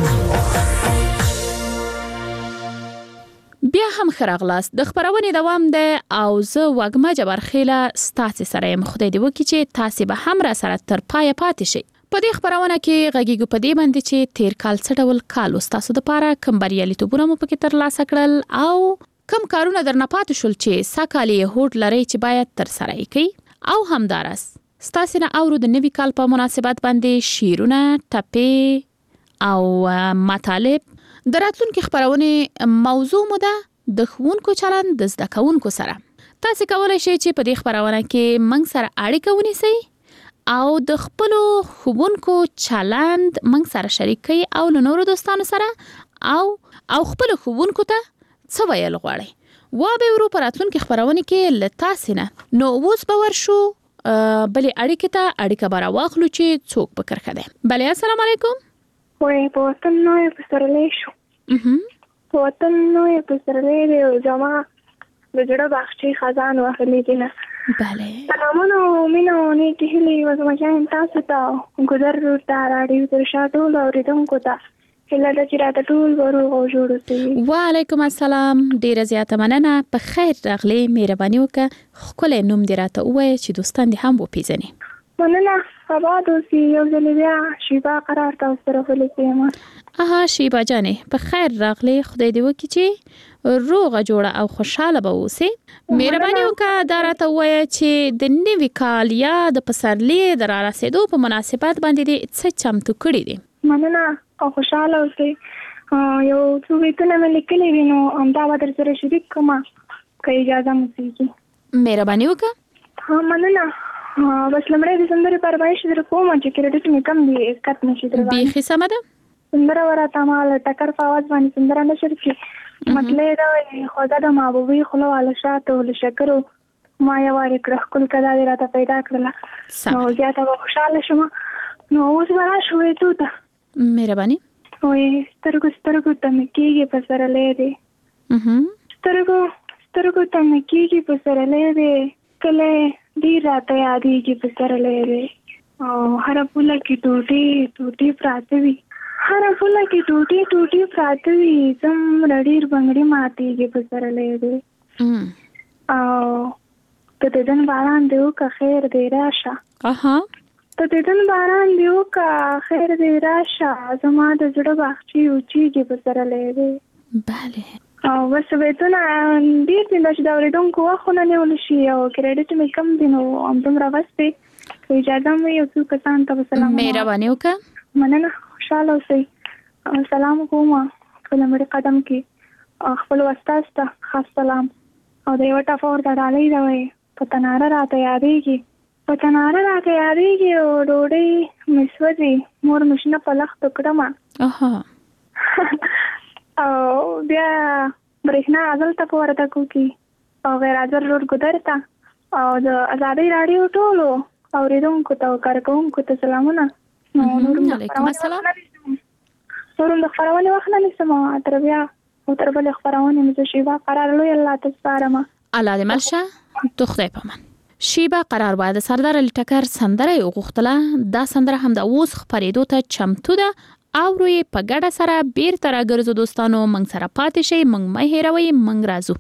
بیا هم خراغلاس د خبرونې دوام ده او زه وګما جبرخیله ستاسو سره یم خدای دې وکړي چې تاسو به هم را سره تر پای پاتې شئ په دې خبرونه کې غږیږو په دې باندې چې تیر کال څه ډول کال تاسو د پاره کم بریالیتوبونه مو پکې ترلاسه کړل او کم کارونه درنه پاتې شول چې ساکالي هوډ لري چې باید تر سره کړئ او همدارس ستاسو نه اورو د نوي کال په مناسبت باندې شیرونه ټپې او مطالب دراتلونکو خبرونه موضوع مو ده د ښوونکو چلند د زده کوونکو سره تاسو کولای شئ چې په دې خبرونه کې موږ سره اړیکه ونیسئ او د خپل ښوونکو چلند موږ سره شریک کړئ او له نورو دوستانو سره او خپل ښوونکو ته څه ویل غواړئ و به ورو پراتلونکو خبرونه کې لتاسو نه نو اوس به ورشو بلې اړیکه ته اړیکه بارا واخلو چې څوک به کرخه ده بلې السلام علیکم وای په وطن نو په سرلې شو په وطن نو په سرلې دی جما د جوړه باغچې خزان واخلې دي نه بله سلامونه مينو نه کېلې وزمجان تاسو ته ګذر ته راډیو تر شاته اوریدونکو ته هله د چیرته ټول ورو او جوړ سي وعلیکم السلام ډیر زیاته مننه په خیر راغلي مهرباني وکړه خپل نوم دې راته وایي چې دوستان دې هم وپیژني مننه سبا دوسی یو ځل بیا شیبا قرار تاسو سره ولیکم شیبا جانې په خیر راغلي خدای دې وکړي چې روغه جوړه او خوشاله به اوسې مهرباني وکړه دا راته وایي چې د نوي کال یا د پسرلي د را رسیدو په مناسبت باندې دې څه چمتو کړی دي مننه او خوشاله اوسې یو څو ویتونه مې لیکلي دي نو همدا به در سره شریک کوم که اجازه مو کېږي مهرباني وکړه مننه بس لمړی د سندرې پرمایش در کوم چې کریډټ مې کم دی کټ نشي درو بیخي سمه ده سندره ورته مال ټکر په आवाज باندې سندره نشر کی مطلب دا خدا د محبوبي خلو علي شاتو لشکرو ما یې واره کړ خپل کدا دې راته پیدا کړل نو زیاته خوشاله شوم نو اوس ورا شوې ته مهرباني وای سترګو ته مې کېږي په سره لې سترګو ته مې کېږي په سره لې کله دی راته یادېږي په سره لري او هر پوله کې ټوټي پراته وي هر پوله کې ټوټي پراته وي زم رډیر بنگړي ماتېږي په سره لري او ته دن باران دیو کا خیر دی راشه ته دن باران دیو کا خیر دی راشه زما د زړه باغچې اوچېږي په سره لري bale او بس وېتونه ډېر دي چې دا ورېدونکو واخونه نیول شي او کریډټ مې کم دي نو همدومره بس دی اجازه مې یو څو کسان ته سلام مهرباني وکړه مننه خوشاله اوسئ سلام کوم په لمړي قدم کې خپل استاد ته خاص سلام او د یو ټاپور د ډالۍ دا وي په تناره راته یادېږي او ډوډۍ مسودي مور مشنه په لخت کړم او بیا برېښنا عدالت په وردګو کې او غیر حاضر روډ ګودر ته او د ازادي رادیو ټولو اوریدونکو ته او کارکونکو ته سلامونه. علیکم السلام. نورم د خبرونه وخت نه نسم تر بیا او تر بل خبرونه مې شیبا قرار لوی الله تسپارم. الله دې ملشه تو خدای پامان. شیبا قرار باید سردار علی ټکر سندره وغوښتله. دا سندره هم د اوس خبرېدو ته چمتو ده او روی په ګډه سره بیرته راګرځو. دوستانو منګ سره پاتې شئ، منګ مه هېروئ، منګ راځو.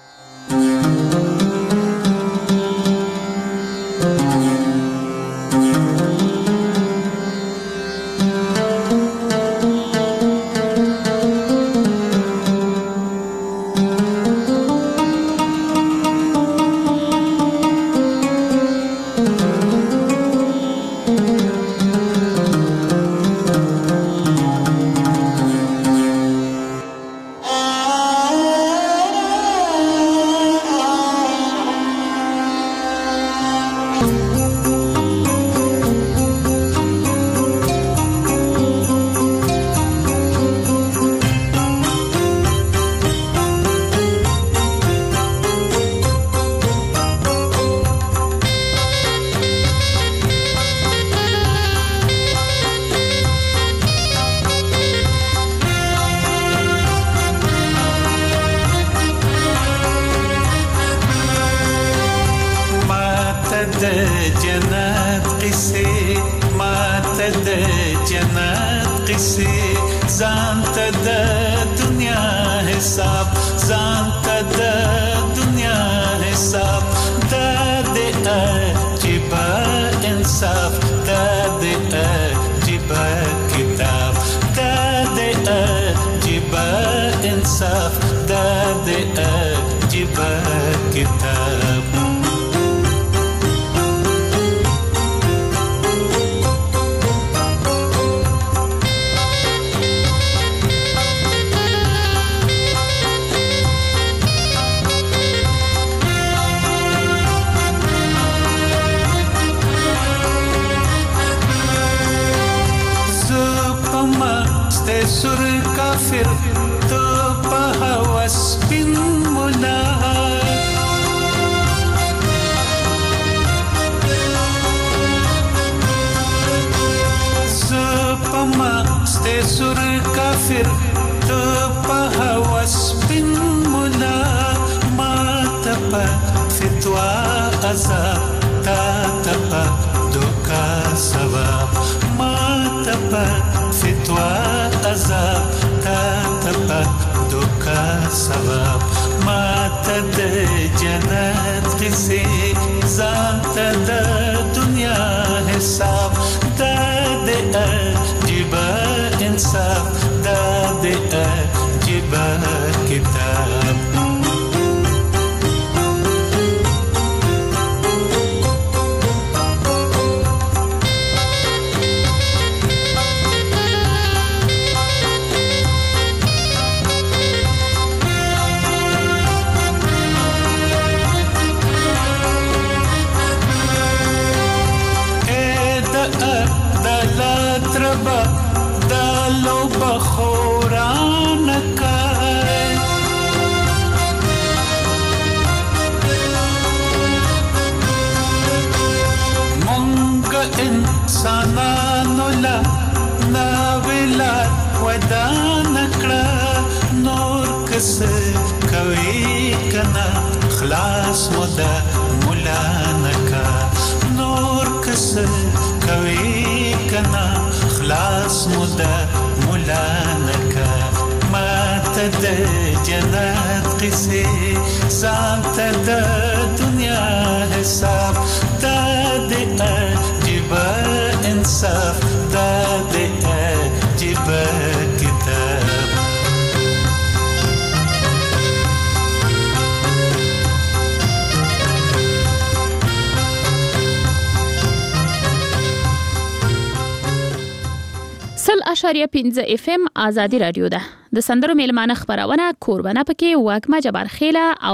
اشاریه 15 FM آزادی رادیو ده. د سندرو میلمانه خبرونه کوربنه پکې واګما جبار خیله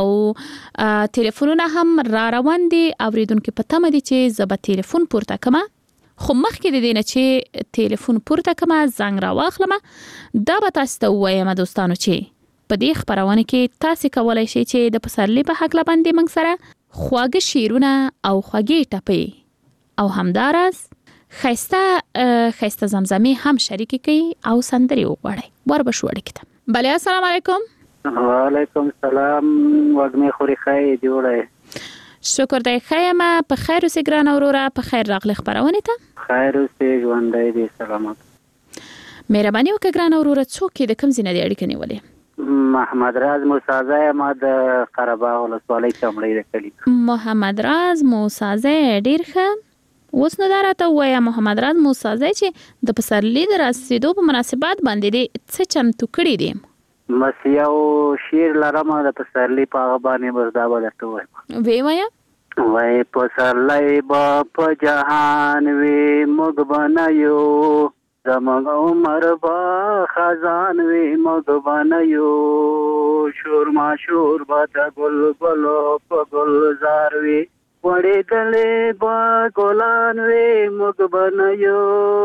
او ټلیفونونه هم را روان دي. اوریدونکو په تمه دي چې زب ټلیفون پورته کما، خو مخکې د دینه چې ټلیفون پورته کما زنګ را واخلم. دا به تاسو ته وایم دوستانو چې په دې خبرونه کې تاسو کولای شئ چې د پسرلي په حق باندې موږ سره خواږه شیرونه او خوږې ټپې او همدارس خیسته زمزمې هم شریک کړئ او سندري وغواړئ. وربشو اړیکته. بله السلام علیکم. وعلیکم السلام. وګمه خوري خای جوړه. شکر دی خیمه په خیر اوسې ګران اوروره. په خیر راغلی خبرونه ته. خیر اوسې ژوندۍ دي سلامت. مهرباني وکړه ګران اوروره څوک د کوم ځای نه اړیکه نیولې؟ محمد راز موسازه ما د قرهباغ ولسوالۍ چمړی د کلی. محمد راز موسازه ډیر ښه. اوس نو راته وایا محمد راز موسازه چې د پسرلي د رسیدو په مناسبت باندې دې څه چمتو کړی دي؟ مسیو شیر لرم د پسرلي په هغه باندې بردا ولته وایم. وی وایا وای پسرلی با په جهان وی موږ بنایو زموږ عمر با خزان وی موږ بنایو شور ما شور با د بلبلو په گلزار وی وړې دلې با ګلان وی موږ بنایو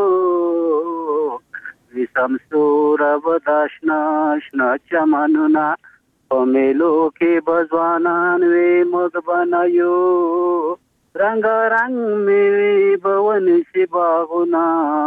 وی سمسور بداشنا شنا چمنونا په میلو کې بزوانان وی موږ بنایو رنگ رنگ می بون سی باغونا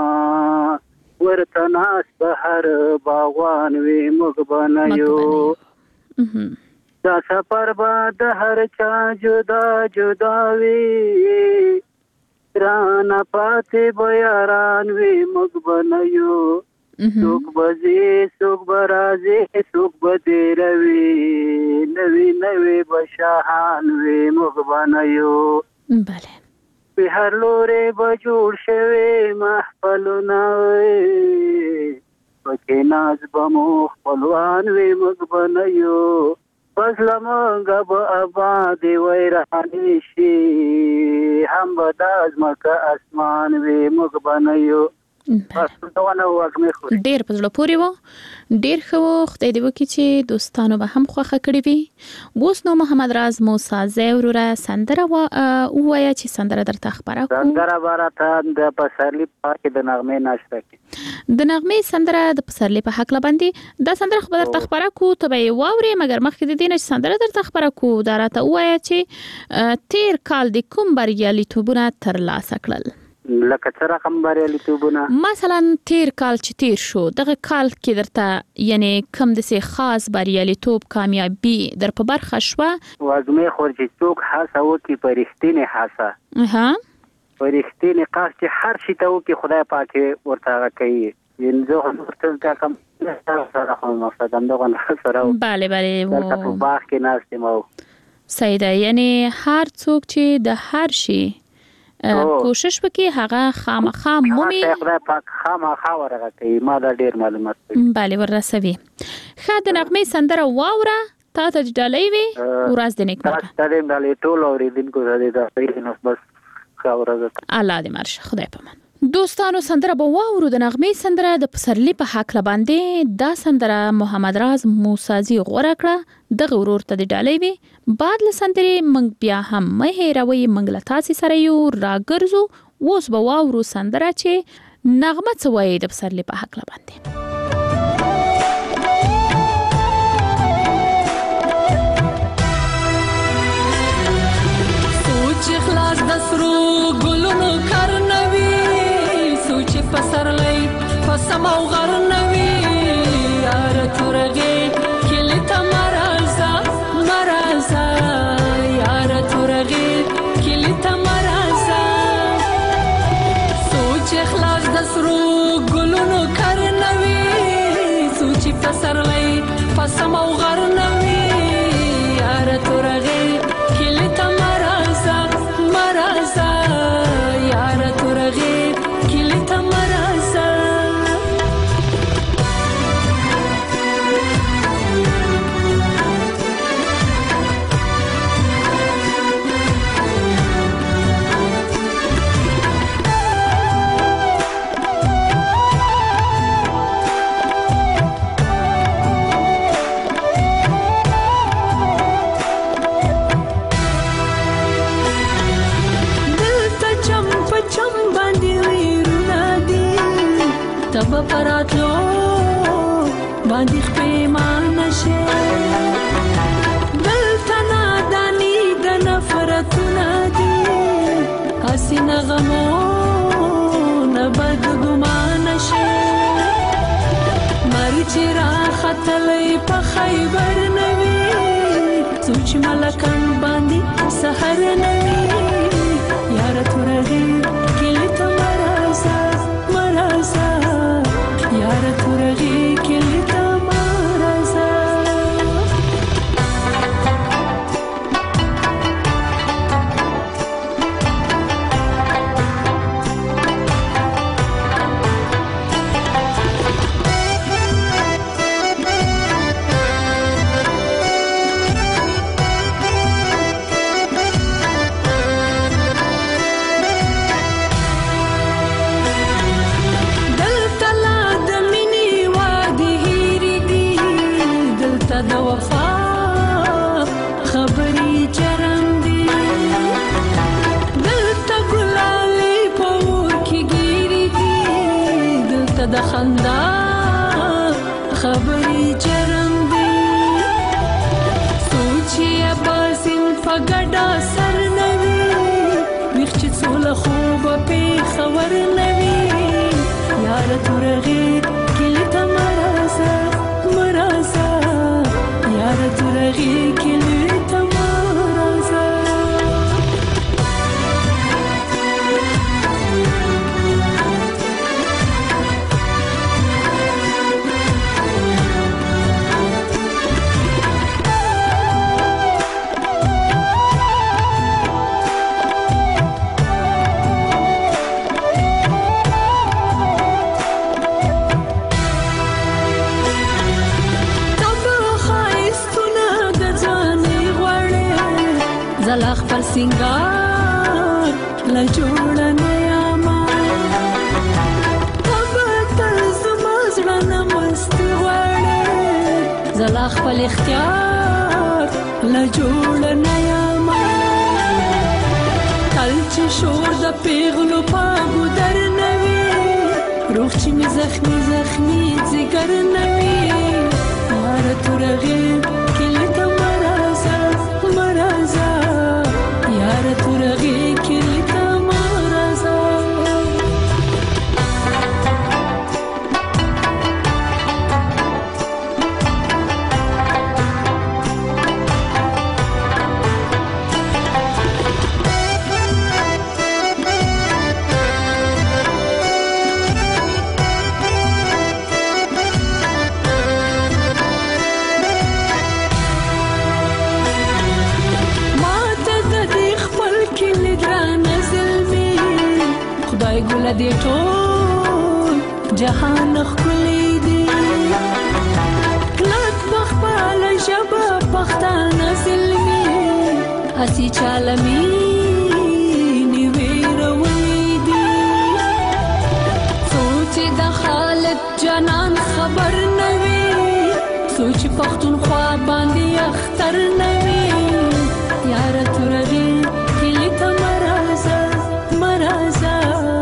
ورته ناس بهر باغوان وی موږ بنایو دا سفر با د هر چا جدا جدا وی رانا پاتې بیاران وی موږ بنایو سوک بزی سوک برازی سوک بدی روی نوی نوی بشاہان وی موږ بنایو. بله په هر لورې به جوړ شوی محفلونه وی پکې ناز به مو خپلوان وی موږ بنایو فضله موږ به ابادې ویرانې شي هم به دا ځمکه اسمان وی موږ بنایو. ډیر په زړه پورې و. ډیر ښه و. خدای دې وکړي چې دوستانو به هم خوښه کړې وي. اوس نو محمد راز موسازه وروره سندره ووایه چې سندره درته خبره کوو. سندره راته د پسرلي په حق د نغمې ناشته کې د نغمې سندره د پسرلي په حق باندې دا سندره خو درته خبره کوو ته به یې واورې مګر مخکې د دې نه چې سندره درته خبره کوو دا راته ووایه چې تیر کال د کوم بریالیتوبونه ترلاسه کړل؟ لکه څه رقم بریالیتوبونه؟ مثلا تیر کال چې تیر شو دغه کال کې درته یعنی کوم داسې خاص بریالیتوب کامیابي در په برخه شوه؟ وږمې خور چې څوک هڅه وکړي په رښتینې هڅه په رښتینې قصد چې هر شي ته وکړي خدای پاک ورته هغه کوي. یعنې زه خو ورته کوم سره خو مقصد همدغه سره بله دلته په باغ کې ناست یم. صحیح ده. یعنې هر څوک چې د هر شي کوشش وکړي هغه خامخا مومي خدای پاک خامخا ورغه کوي. ما دا ډیر معلومات بله ورسوي. ښه د نغمې سندره واوره تا ته ډالۍ وي ورځ د نیکمرغه. تاسو ته ډالۍ ټول اوریدونکو ته د نو بس ښه ورځ. الله دې مرشه. خدای پامان. دوستانو سندره به واورو د نغمې سندره د پسرلي په حق باندې. دا سندره محمد راز موسازي غوړه کړه. دغه ورور ته د ډالۍ وي. بعد له سندرې موږ بیا هم مه هېروئ موږ له تاسې سره یو راګرځو. اوس به واورو سندره چې نغمه څه وایي د پسرلي په حق باندې. سوچ خلاص د سرو ګلونو کرنوي سوچ پسرلی پسم او غرنوي یار تورغه کلی تمرازا مرازا یار تورغه کلی تمرازا سوچ خلاص د سرو ګلونو کرنوي سوچ پسرلی پسم او غرنوي یار تورغه کلی تمرازا مرازا یار تورغه کلی تمرازا. تب پراتلو باندې خپې ما نشه غمونه بد ګمان شي مرچ را خطلې په خیبر نوي سوچ ملکان باندې سحر نوي یار تورغي کلی ته مرزا مرزا یار تورغي کلی ته مرزا د وفا خبري چرم دي دلته ګلالي پور کې ګيري دي دلته د خندا خبري چرم دي سوچي باسم فګډا سر نوي وخت څول خوب په خبر نوي یار تورغي کلی ته مرزا مرزا یار تورغي کلی ته مرزا زلا خپل سنگار لا جوړ نه یاما تبتل زمازړه نمست وړه زلا خپل اختیار لا جوړ نه یاما کل چې شور د پیغلو پاګو در نوي روح چې می زخمی زخمی ځګر نوي مار تورغي کلی ته مرزا مرزا یار تورغي کلی ته مرزا ګل دې ټول جهان خولې دي کلک بخپل شبا پښتانه سلمي هسي چالمي نیویروي دي سوچ د خالد جنان خبر نوي سوچ پښتونخوا باندې اختر نوي یار تورغي کلی ته مرزا مرزا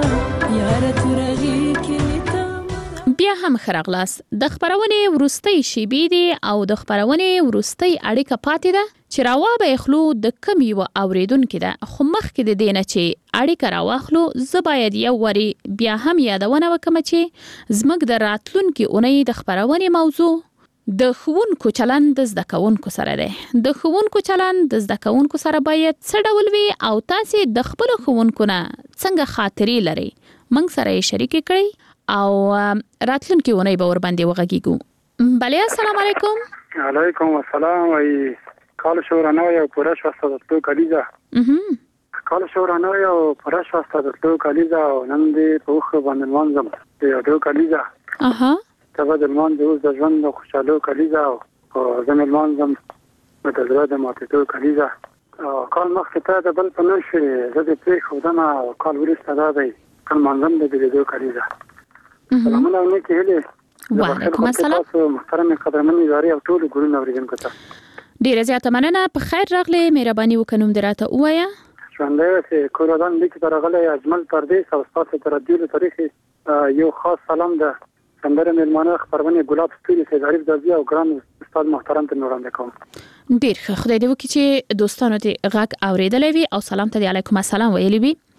بیا هم خرغلاس د خبرونه ورستۍ شیبې دي او د خبرونه ورستۍ اړیکه پاتې ده چې راوابه اخلو د کمی و اوریدونکو ده خو مخکې د دینه چې اړیکه راواخلو زباید یو وری بیا هم یادونه وکم چې زمګ د راتلونکو اونۍ د خبرونه موضوع د خوونکو چلند د زدکونکو سره ده د خوونکو چلند د زدکونکو سره باید څه ډول وي او تاسو د خپل خوونکو نه څنګه خاطرې لري منګ سره شریک کړئ او راتلونکي ونې به ور باندې وغږیږو. بله السلام علیکم. علیکم السلام. وای کال شورانه یو پوره شوسته د تو کلیزه کال شورانه یو پوره شوسته د تو کلیزه نن دې په خو باندې منظم یو تو کلیزه تبه د منځ اوس د ژوند د خوشاله کلیزه او زموږ منظم متدره د ماتو کلیزه کال مخکې ته د بل په نشي زه دې په خو دمه کال ورسته دا دی کله منظم د دې کلیزه سلامونه علیکم. وعلیکم السلام. محترم قدرمن اداري او ټول ګورنه اوریدونکو ته ډیره زیاته مننه. په خیر راغلی. مهرباني وکړم دراته وایا ژوندې چې کورودان لیک درغله اجمل پردیس او استاد تردید تاریخي یو خاص سلام ده سندره مېلمانه خبرونه ګلاب ستوري سي ظریف دازي او ګران استاد محترم ته وړاندې کوم. ډیر ښه. خدای دې وکړي چې دوستانو ته غږ اوریدلې وي او سلام ته علیکم السلام ویلې وي.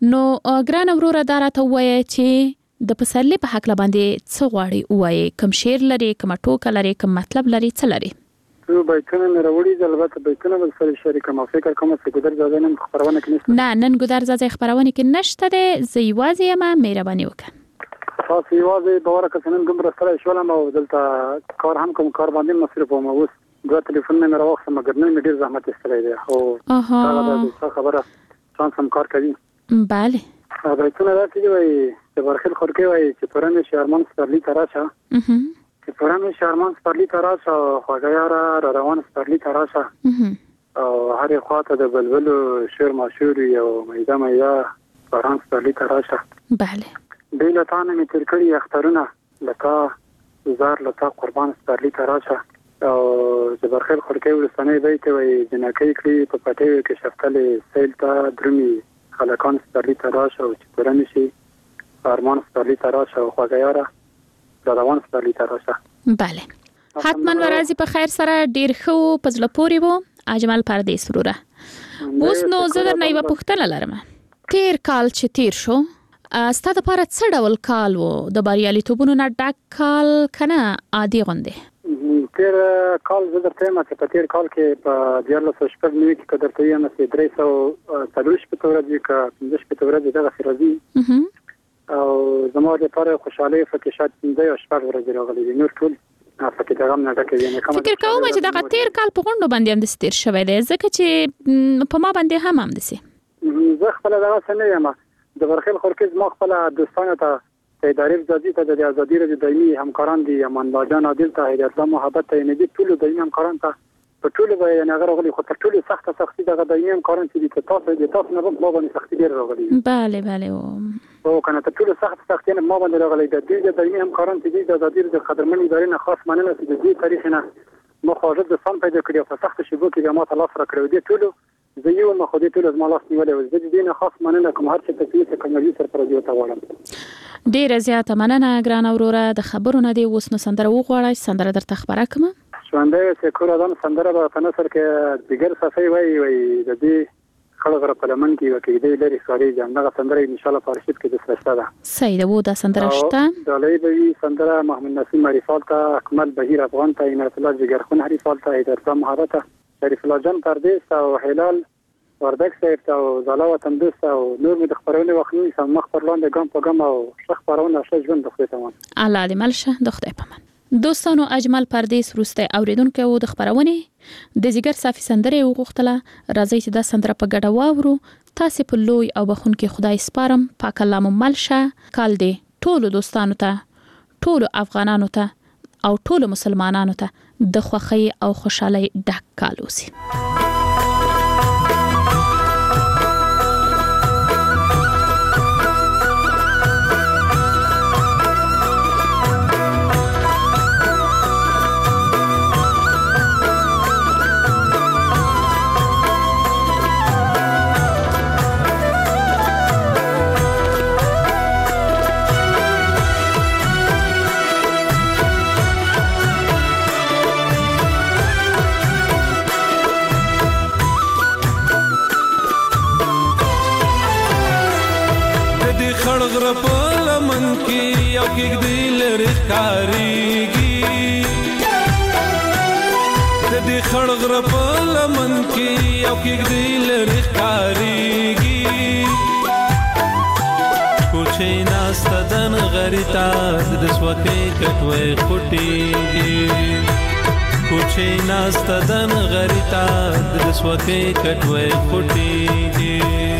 نو ګران وروره دا راته وایي چې د پسرلی په حق باندې څه غواړي وایي، کوم شعر لري، کوم ټوکه لري، کوم مطلب لري، څه لري؟ نو بیتونه مې راوړي د البته بیتونه بل سره شریکه ما فکر کوم چې ګودر زاده نن خبرونه کې نشته. نه نن ګودر زاده خبرونه کې نشته ده، زه یوازې یم، مهرباني وکړه. تاسو یوازې باور کړئ نن کوم سره شولم او دلته کار هم کوم کار باندې مصرف وم، اوس دوه ټلیفون مې راوخته مګر نن مې ډیر زحمت استلای دی خو دا د خبره څنګه هم کار کوي. bale بیتونه راځي وای چې برخل خورکي وای چې پرمه شهرمان سپرلی تراشه چې پرمه شهرمان سپرلی تراشه خوږه یاره روان سپرلی تراشه او هر خواته د بلبل شعر مشهور او میده میده پران سپرلی تراشه. bale بیل تانه می تر کړی اخترونه لکه زار لکه قربان سپرلی تراشه او چې برخل خورکي ورسنه بیت وای جنکې کړی په پټیو کې شفتل سیل تا درمي خلکان سپرلی تراشه او چې پرمه شي ارمان سپرلی تراشه او خوږه یاره روان سپرلی تراشه. bale حتما ورځي په خیر سره ډیر خو پزله پوری وو اجمل پردیس وروره. اوس نو زه درنه یو پوښتنه لرم. تیر کال چې تیر شو ستاسو لپاره څه ډول کال وو؟ د بریالیتوبونو نه ډک کال کنه عادي غونډه؟ تیر کال زه درته ما چې په تیر کال کې په 1490 کې قدرته یم چې 340 په تور دی کا 15 په تور دی دغه راځي او زموږ لپاره خوشاله فکر شات دی او شپږ ورځې راغلي دي نور ټول فکر دا غم نه ډکه نه کوم. فکر کوم چې دغه تیر کال په غونډه باندې هم د ستیر شوی دی ځکه چې په ما باندې هم دسي زه خپل دا څنګه یم د برخل خورکز ما خپل دوستانه ته ادارې ځدی ته د ازادي رضی دایمي همکاران دي امان الله جان عادل ته هدایت الله محبت ته نه دي ټول دایمي همکاران ته په ټول به نه غوړي خو ټول سختي دغه دایمي همکاران چې تاسو د تاسو نه په باندې سختي ډیر راغلي. bale او کنه ته ټول سختي نه ما باندې راغلي د دې دایمي همکاران چې د ازادي رضی قدرمن ادارې نه خاص مننه چې د دې تاریخ نه مخاطب د سم پیدا کړی او سخت شبو کې ما ته لاس را کړو دي ټول زه یو ما خو دې ټول زما لاس نیولې و زه دې نه خاص مننه کوم هر څه ته کوم سره پر دې ته وړم. ډیره زیاته مننه ګران وروره د خبرونه دی. اوس نو سندره وغواړی سندره درته خبره کوم. ژوندې چې کور ادم سندره په نثر کې دیګر صفای وای د دې خلغره په لمن کې وکړي د لري خاري ځانګړه سندره ان شاء الله فارشید کې د سرسته ده. صحیح ده وو دا سندره شته د لایبوي سندره محمد نسیم معرفت ته اکمل بهیر افغان ته عنایت الله جګر خون حریفال ته هدایت الله محبت شریف الله جان پردیس او هلال وردک صاحب ته او زالا وطن دوست او نور مې د خبرونه وخنوي سم مخ پر لاندې ګام په ګام او شخ خبرونه شه ژوند د خپل تمام الله دې ملشه د خدای پامان. دوستانو اجمل پردیس روسته اوریدونکو وو د خبرونه د زیګر صافي سندره وغوښتله. راځي چې دا سندره په ګډه واورو. تاسو په لوی او بخونکي خدای سپارم پاک الله مو ملشه. کال دې ټولو دوستانو ته ټولو افغانانو ته او ټولو مسلمانانو ته د خوښۍ او خوشحالۍ ډک کال وسی. خړغره په لمن کې او کېږدی لري ښکارېږي کوچې ناسته دن غریتا د سوکۍ کټوۍ خوټېږي کوچې ناسته دن غریتا د سوکۍ کټوۍ خوټېږي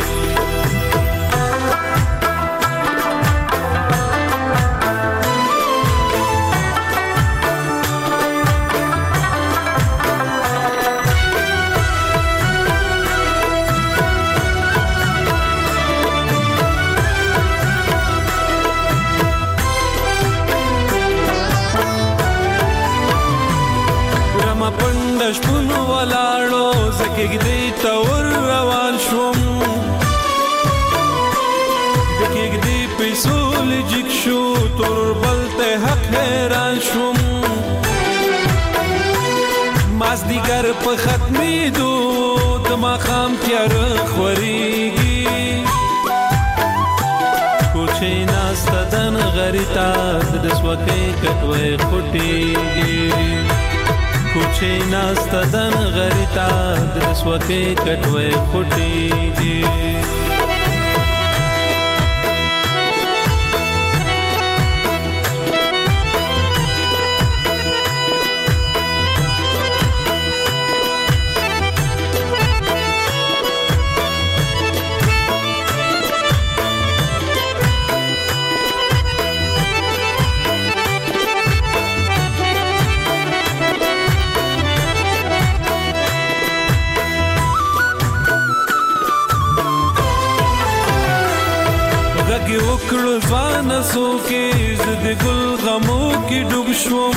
شپونو ولاړو زکېږدی ته ور روان شوم د کېږدی پیسو لجیک شو توربل ته حق حیران شوم مازدیګر په ختمېدو د ماښام تیاره خورېږي غریتا د سوکې کټوي خټيږي کوچې ناست دن غریتا د سوکې کټوي خټيږي غږی وکړو ځوان سو کې زد ګل غمو کې ډوب شوم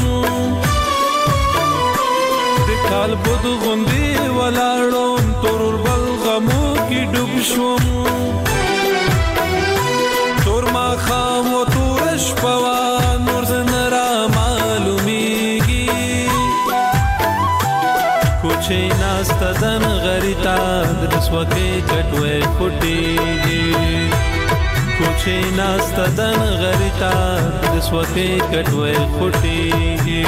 د کال بود غوندې ولاړم تور بل غمو کې ډوب شوم تور ما خام و تور شپوا نور زنرا معلومیږي کوچې ناست دن غریتا د سوکې کټوي خټيږي کوچې ناست دن غریتا د سوکې کټوي خټيږي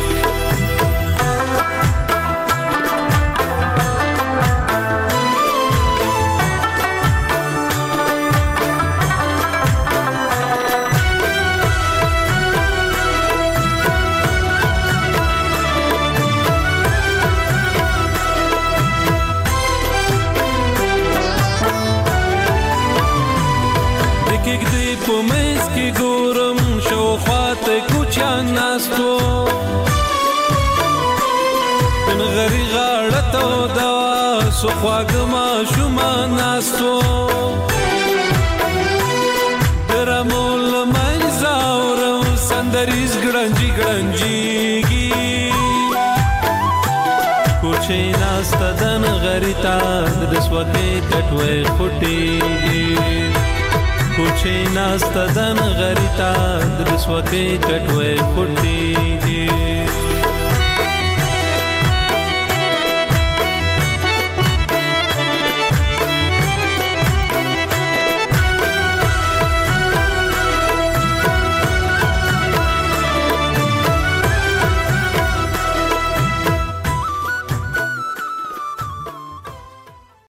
پومس کی ګورم شو خواته کوچان ناستو بن غری غاړه دا سو خواګما شوما ناستو درمول منځاور سندریز ګړنجي ګړنجيږي کوچې ناست دن غریتا د سوکې کټوي خټيږي کوچې ناست دن غریتا د سوکې کټوي خټيږي